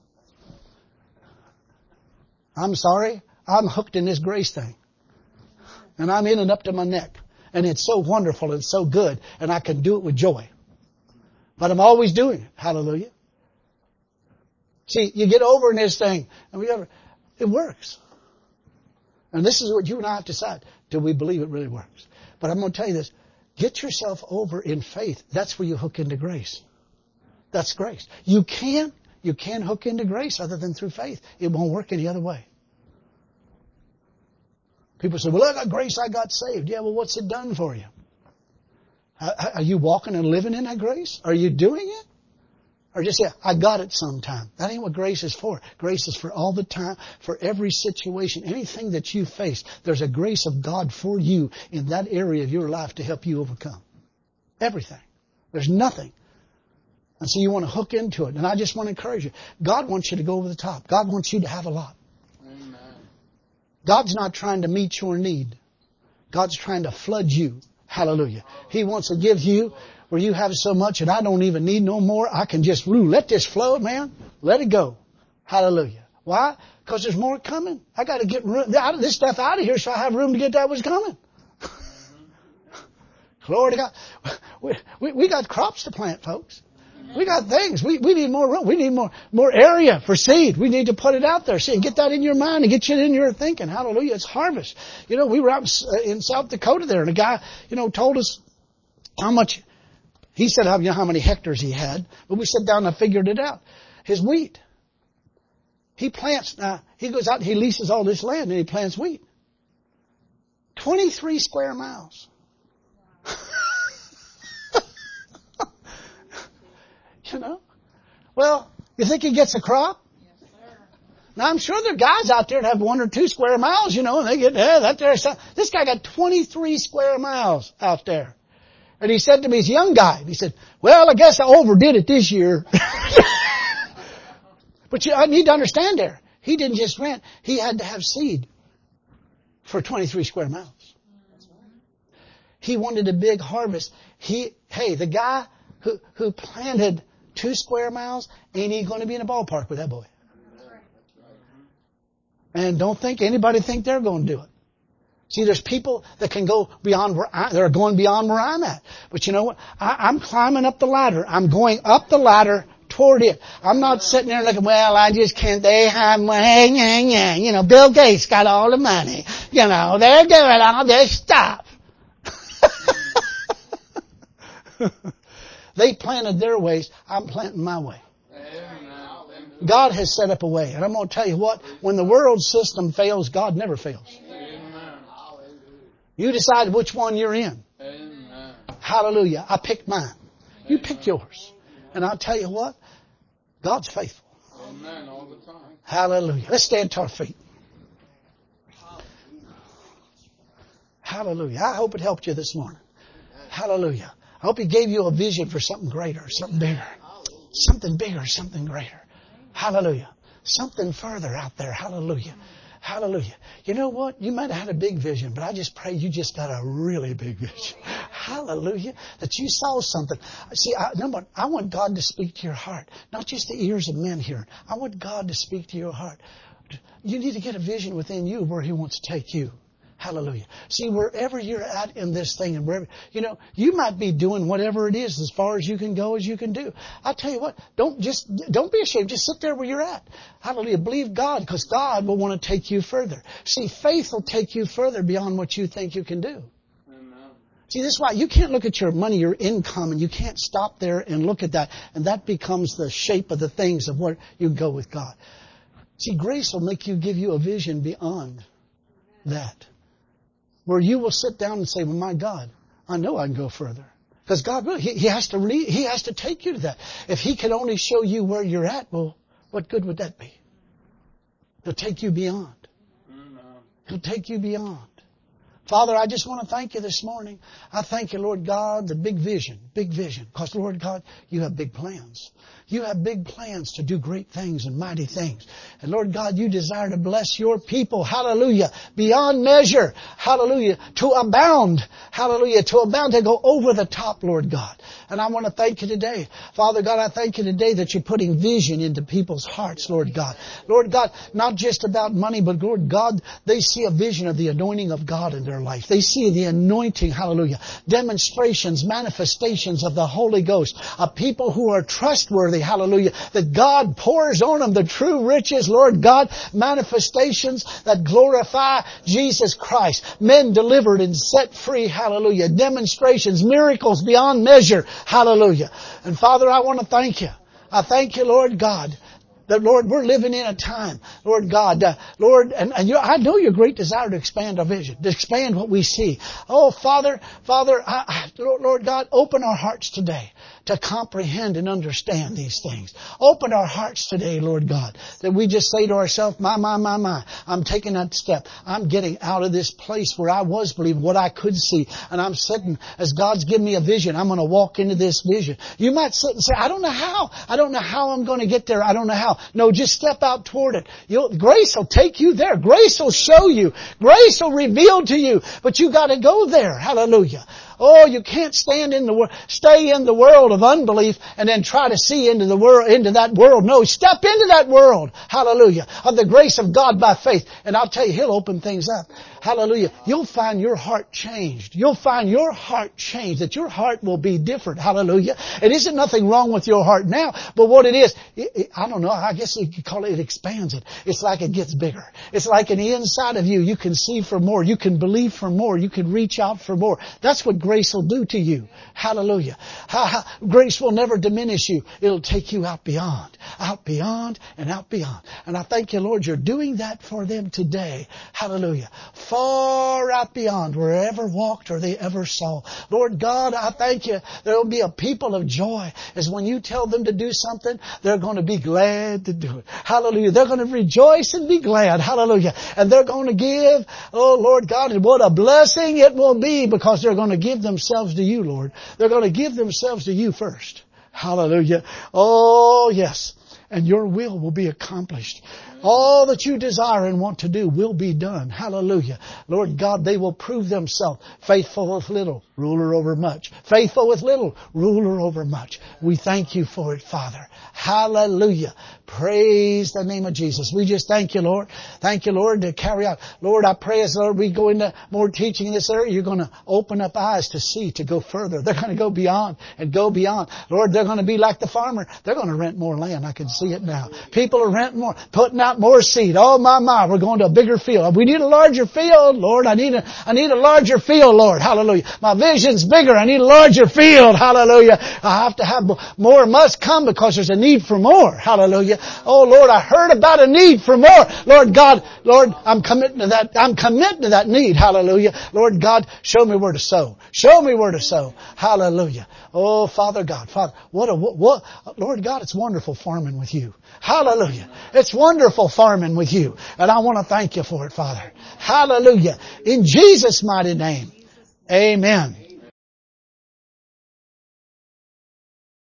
I'm sorry. I'm hooked in this grace thing. And I'm in and up to my neck. And it's so wonderful and so good. And I can do it with joy. But I'm always doing it. Hallelujah. See, you get over in this thing. And we ever, it works. And this is what you and I have to decide. Do we believe it really works? But I'm going to tell you this. Get yourself over in faith. That's where you hook into grace. That's grace. You can't, you can't hook into grace other than through faith. It won't work any other way. People say, well, I got grace, I got saved. Yeah, well, what's it done for you? Are you walking and living in that grace? Are you doing it? Or just say, I got it sometime. That ain't what grace is for. Grace is for all the time, for every situation, anything that you face. There's a grace of God for you in that area of your life to help you overcome. Everything. There's nothing. And so you want to hook into it. And I just want to encourage you. God wants you to go over the top. God wants you to have a lot. Amen. God's not trying to meet your need. God's trying to flood you. Hallelujah. He wants to give you where you have so much and I don't even need no more. I can just ooh, let this flow, man. Let it go. Hallelujah. Why? Because there's more coming. I got to get room, out of this stuff out of here so I have room to get that was coming. Glory to God. We, we, we got crops to plant, folks. We got things. We, we need more room. We need more, more area for seed. We need to put it out there. See, and get that in your mind and get you in your thinking. Hallelujah. It's harvest. You know, we were out in South Dakota there and a guy, you know, told us how much, he said how, you know, how many hectares he had. But we sat down and I figured it out. His wheat. He plants, now, he goes out and he leases all this land and he plants wheat. twenty-three square miles. You know? Well, you think he gets a crop? Yes, sir. Now, I'm sure there are guys out there that have one or two square miles, you know, and they get, eh, that there's some. This guy got twenty-three square miles out there. And he said to me, he's a young guy, he said, well, I guess I overdid it this year. But you, I need to understand there. He didn't just rent. He had to have seed for twenty-three square miles. He wanted a big harvest. He, hey, the guy who, who planted two square miles, ain't he going to be in a ballpark with that boy? And don't think anybody think they're going to do it. See, there's people that can go beyond where I, they're going beyond where I'm at. But you know what? I, I'm climbing up the ladder. I'm going up the ladder toward it. I'm not sitting there looking, well, I just can't, they have, you know, Bill Gates got all the money. You know, they're doing all this stuff. They planted their ways. I'm planting my way. Amen. God has set up a way. And I'm going to tell you what, when the world system fails, God never fails. Amen. You decide which one you're in. Amen. Hallelujah. I picked mine. You pick yours. And I'll tell you what, God's faithful. Amen. All the time. Hallelujah. Let's stand to our feet. Hallelujah. I hope it helped you this morning. Hallelujah. I hope He gave you a vision for something greater, something bigger. Something bigger, something greater. Hallelujah. Something further out there. Hallelujah. Hallelujah. You know what? You might have had a big vision, but I just pray you just got a really big vision. Hallelujah. That you saw something. See, I, number one, I want God to speak to your heart. Not just the ears of men here. I want God to speak to your heart. You need to get a vision within you where He wants to take you. Hallelujah. See, wherever you're at in this thing and wherever, you know, you might be doing whatever it is as far as you can go as you can do. I'll tell you what, don't just, don't be ashamed. Just sit there where you're at. Hallelujah. Believe God because God will want to take you further. See, faith will take you further beyond what you think you can do. Amen. See, this is why you can't look at your money, your income, and you can't stop there and look at that. And that becomes the shape of the things of where you go with God. See, grace will make you give you a vision beyond that. Where you will sit down and say, well, my God, I know I can go further. Because God will. He, he has to re, He has to take you to that. If He can only show you where you're at, well, what good would that be? He'll take you beyond. He'll take you beyond. Father, I just want to thank you this morning. I thank you, Lord God, the big vision, big vision. Because, Lord God, you have big plans. You have big plans to do great things and mighty things. And Lord God, you desire to bless your people, hallelujah, beyond measure, hallelujah, to abound, hallelujah, to abound, to go over the top, Lord God. And I want to thank you today. Father God, I thank you today that you're putting vision into people's hearts, Lord God. Lord God, not just about money, but Lord God, they see a vision of the anointing of God in their life. They see the anointing, hallelujah, demonstrations, manifestations of the Holy Ghost, of people who are trustworthy, hallelujah, that God pours on them the true riches, Lord God, manifestations that glorify Jesus Christ. Men delivered and set free, hallelujah, demonstrations, miracles beyond measure, hallelujah. And Father, I want to thank you. I thank you, Lord God, that, Lord, we're living in a time, Lord God, uh, Lord, and, and you, I know your great desire to expand our vision, to expand what we see. Oh, Father, Father, I, I, Lord God, open our hearts today to comprehend and understand these things. Open our hearts today, Lord God, that we just say to ourselves, my, my, my, my, I'm taking that step. I'm getting out of this place where I was believing what I could see. And I'm sitting, as God's given me a vision, I'm going to walk into this vision. You might sit and say, I don't know how. I don't know how I'm going to get there. I don't know how. No, just step out toward it. You'll, grace will take you there. Grace will show you. Grace will reveal to you. But you got to go there. Hallelujah. Oh, you can't stand in the world, stay in the world of unbelief and then try to see into the world, into that world. No, step into that world. Hallelujah. Of the grace of God by faith. And I'll tell you, He'll open things up. Hallelujah. You'll find your heart changed. You'll find your heart changed. That your heart will be different. Hallelujah. It isn't nothing wrong with your heart now, but what it is, it, it, I don't know, I guess you could call it, it expands it. It's like it gets bigger. It's like in the inside of you, you can see for more. You can believe for more. You can reach out for more. That's what grace will do to you. Hallelujah. Ha, ha. Grace will never diminish you. It'll take you out beyond, out beyond and out beyond. And I thank you, Lord, you're doing that for them today. Hallelujah. Far out beyond where they ever walked or they ever saw. Lord God, I thank you. There will be a people of joy as when you tell them to do something, they're going to be glad to do it. Hallelujah. They're going to rejoice and be glad. Hallelujah. And they're going to give, oh Lord God, and what a blessing it will be because they're going to give themselves to you, Lord. They're going to give themselves to you first. Hallelujah. Oh yes. And your will will be accomplished. All that you desire and want to do will be done. Hallelujah. Lord God, they will prove themselves faithful with little, ruler over much. Faithful with little, ruler over much. We thank you for it, Father. Hallelujah. Praise the name of Jesus. We just thank you, Lord. Thank you, Lord, to carry out. Lord, I pray as, Lord, we go into more teaching in this area, you're going to open up eyes to see, to go further. They're going to go beyond and go beyond. Lord, they're going to be like the farmer. They're going to rent more land. I can see it now. People are renting more, putting out more seed. Oh my, my, we're going to a bigger field. We need a larger field, Lord. I need a, I need a larger field, Lord. Hallelujah. My vision's bigger. I need a larger field. Hallelujah. I have to have more must come because there's a need for more. Hallelujah. Oh Lord, I heard about a need for more. Lord God, Lord, I'm committing to that. I'm committing to that need. Hallelujah. Lord God, show me where to sow. Show me where to sow. Hallelujah. Oh Father God, Father, what a, what, what Lord God, it's wonderful farming with you. Hallelujah. It's wonderful farming with you. And I want to thank you for it, Father. Hallelujah. In Jesus' mighty name. Amen.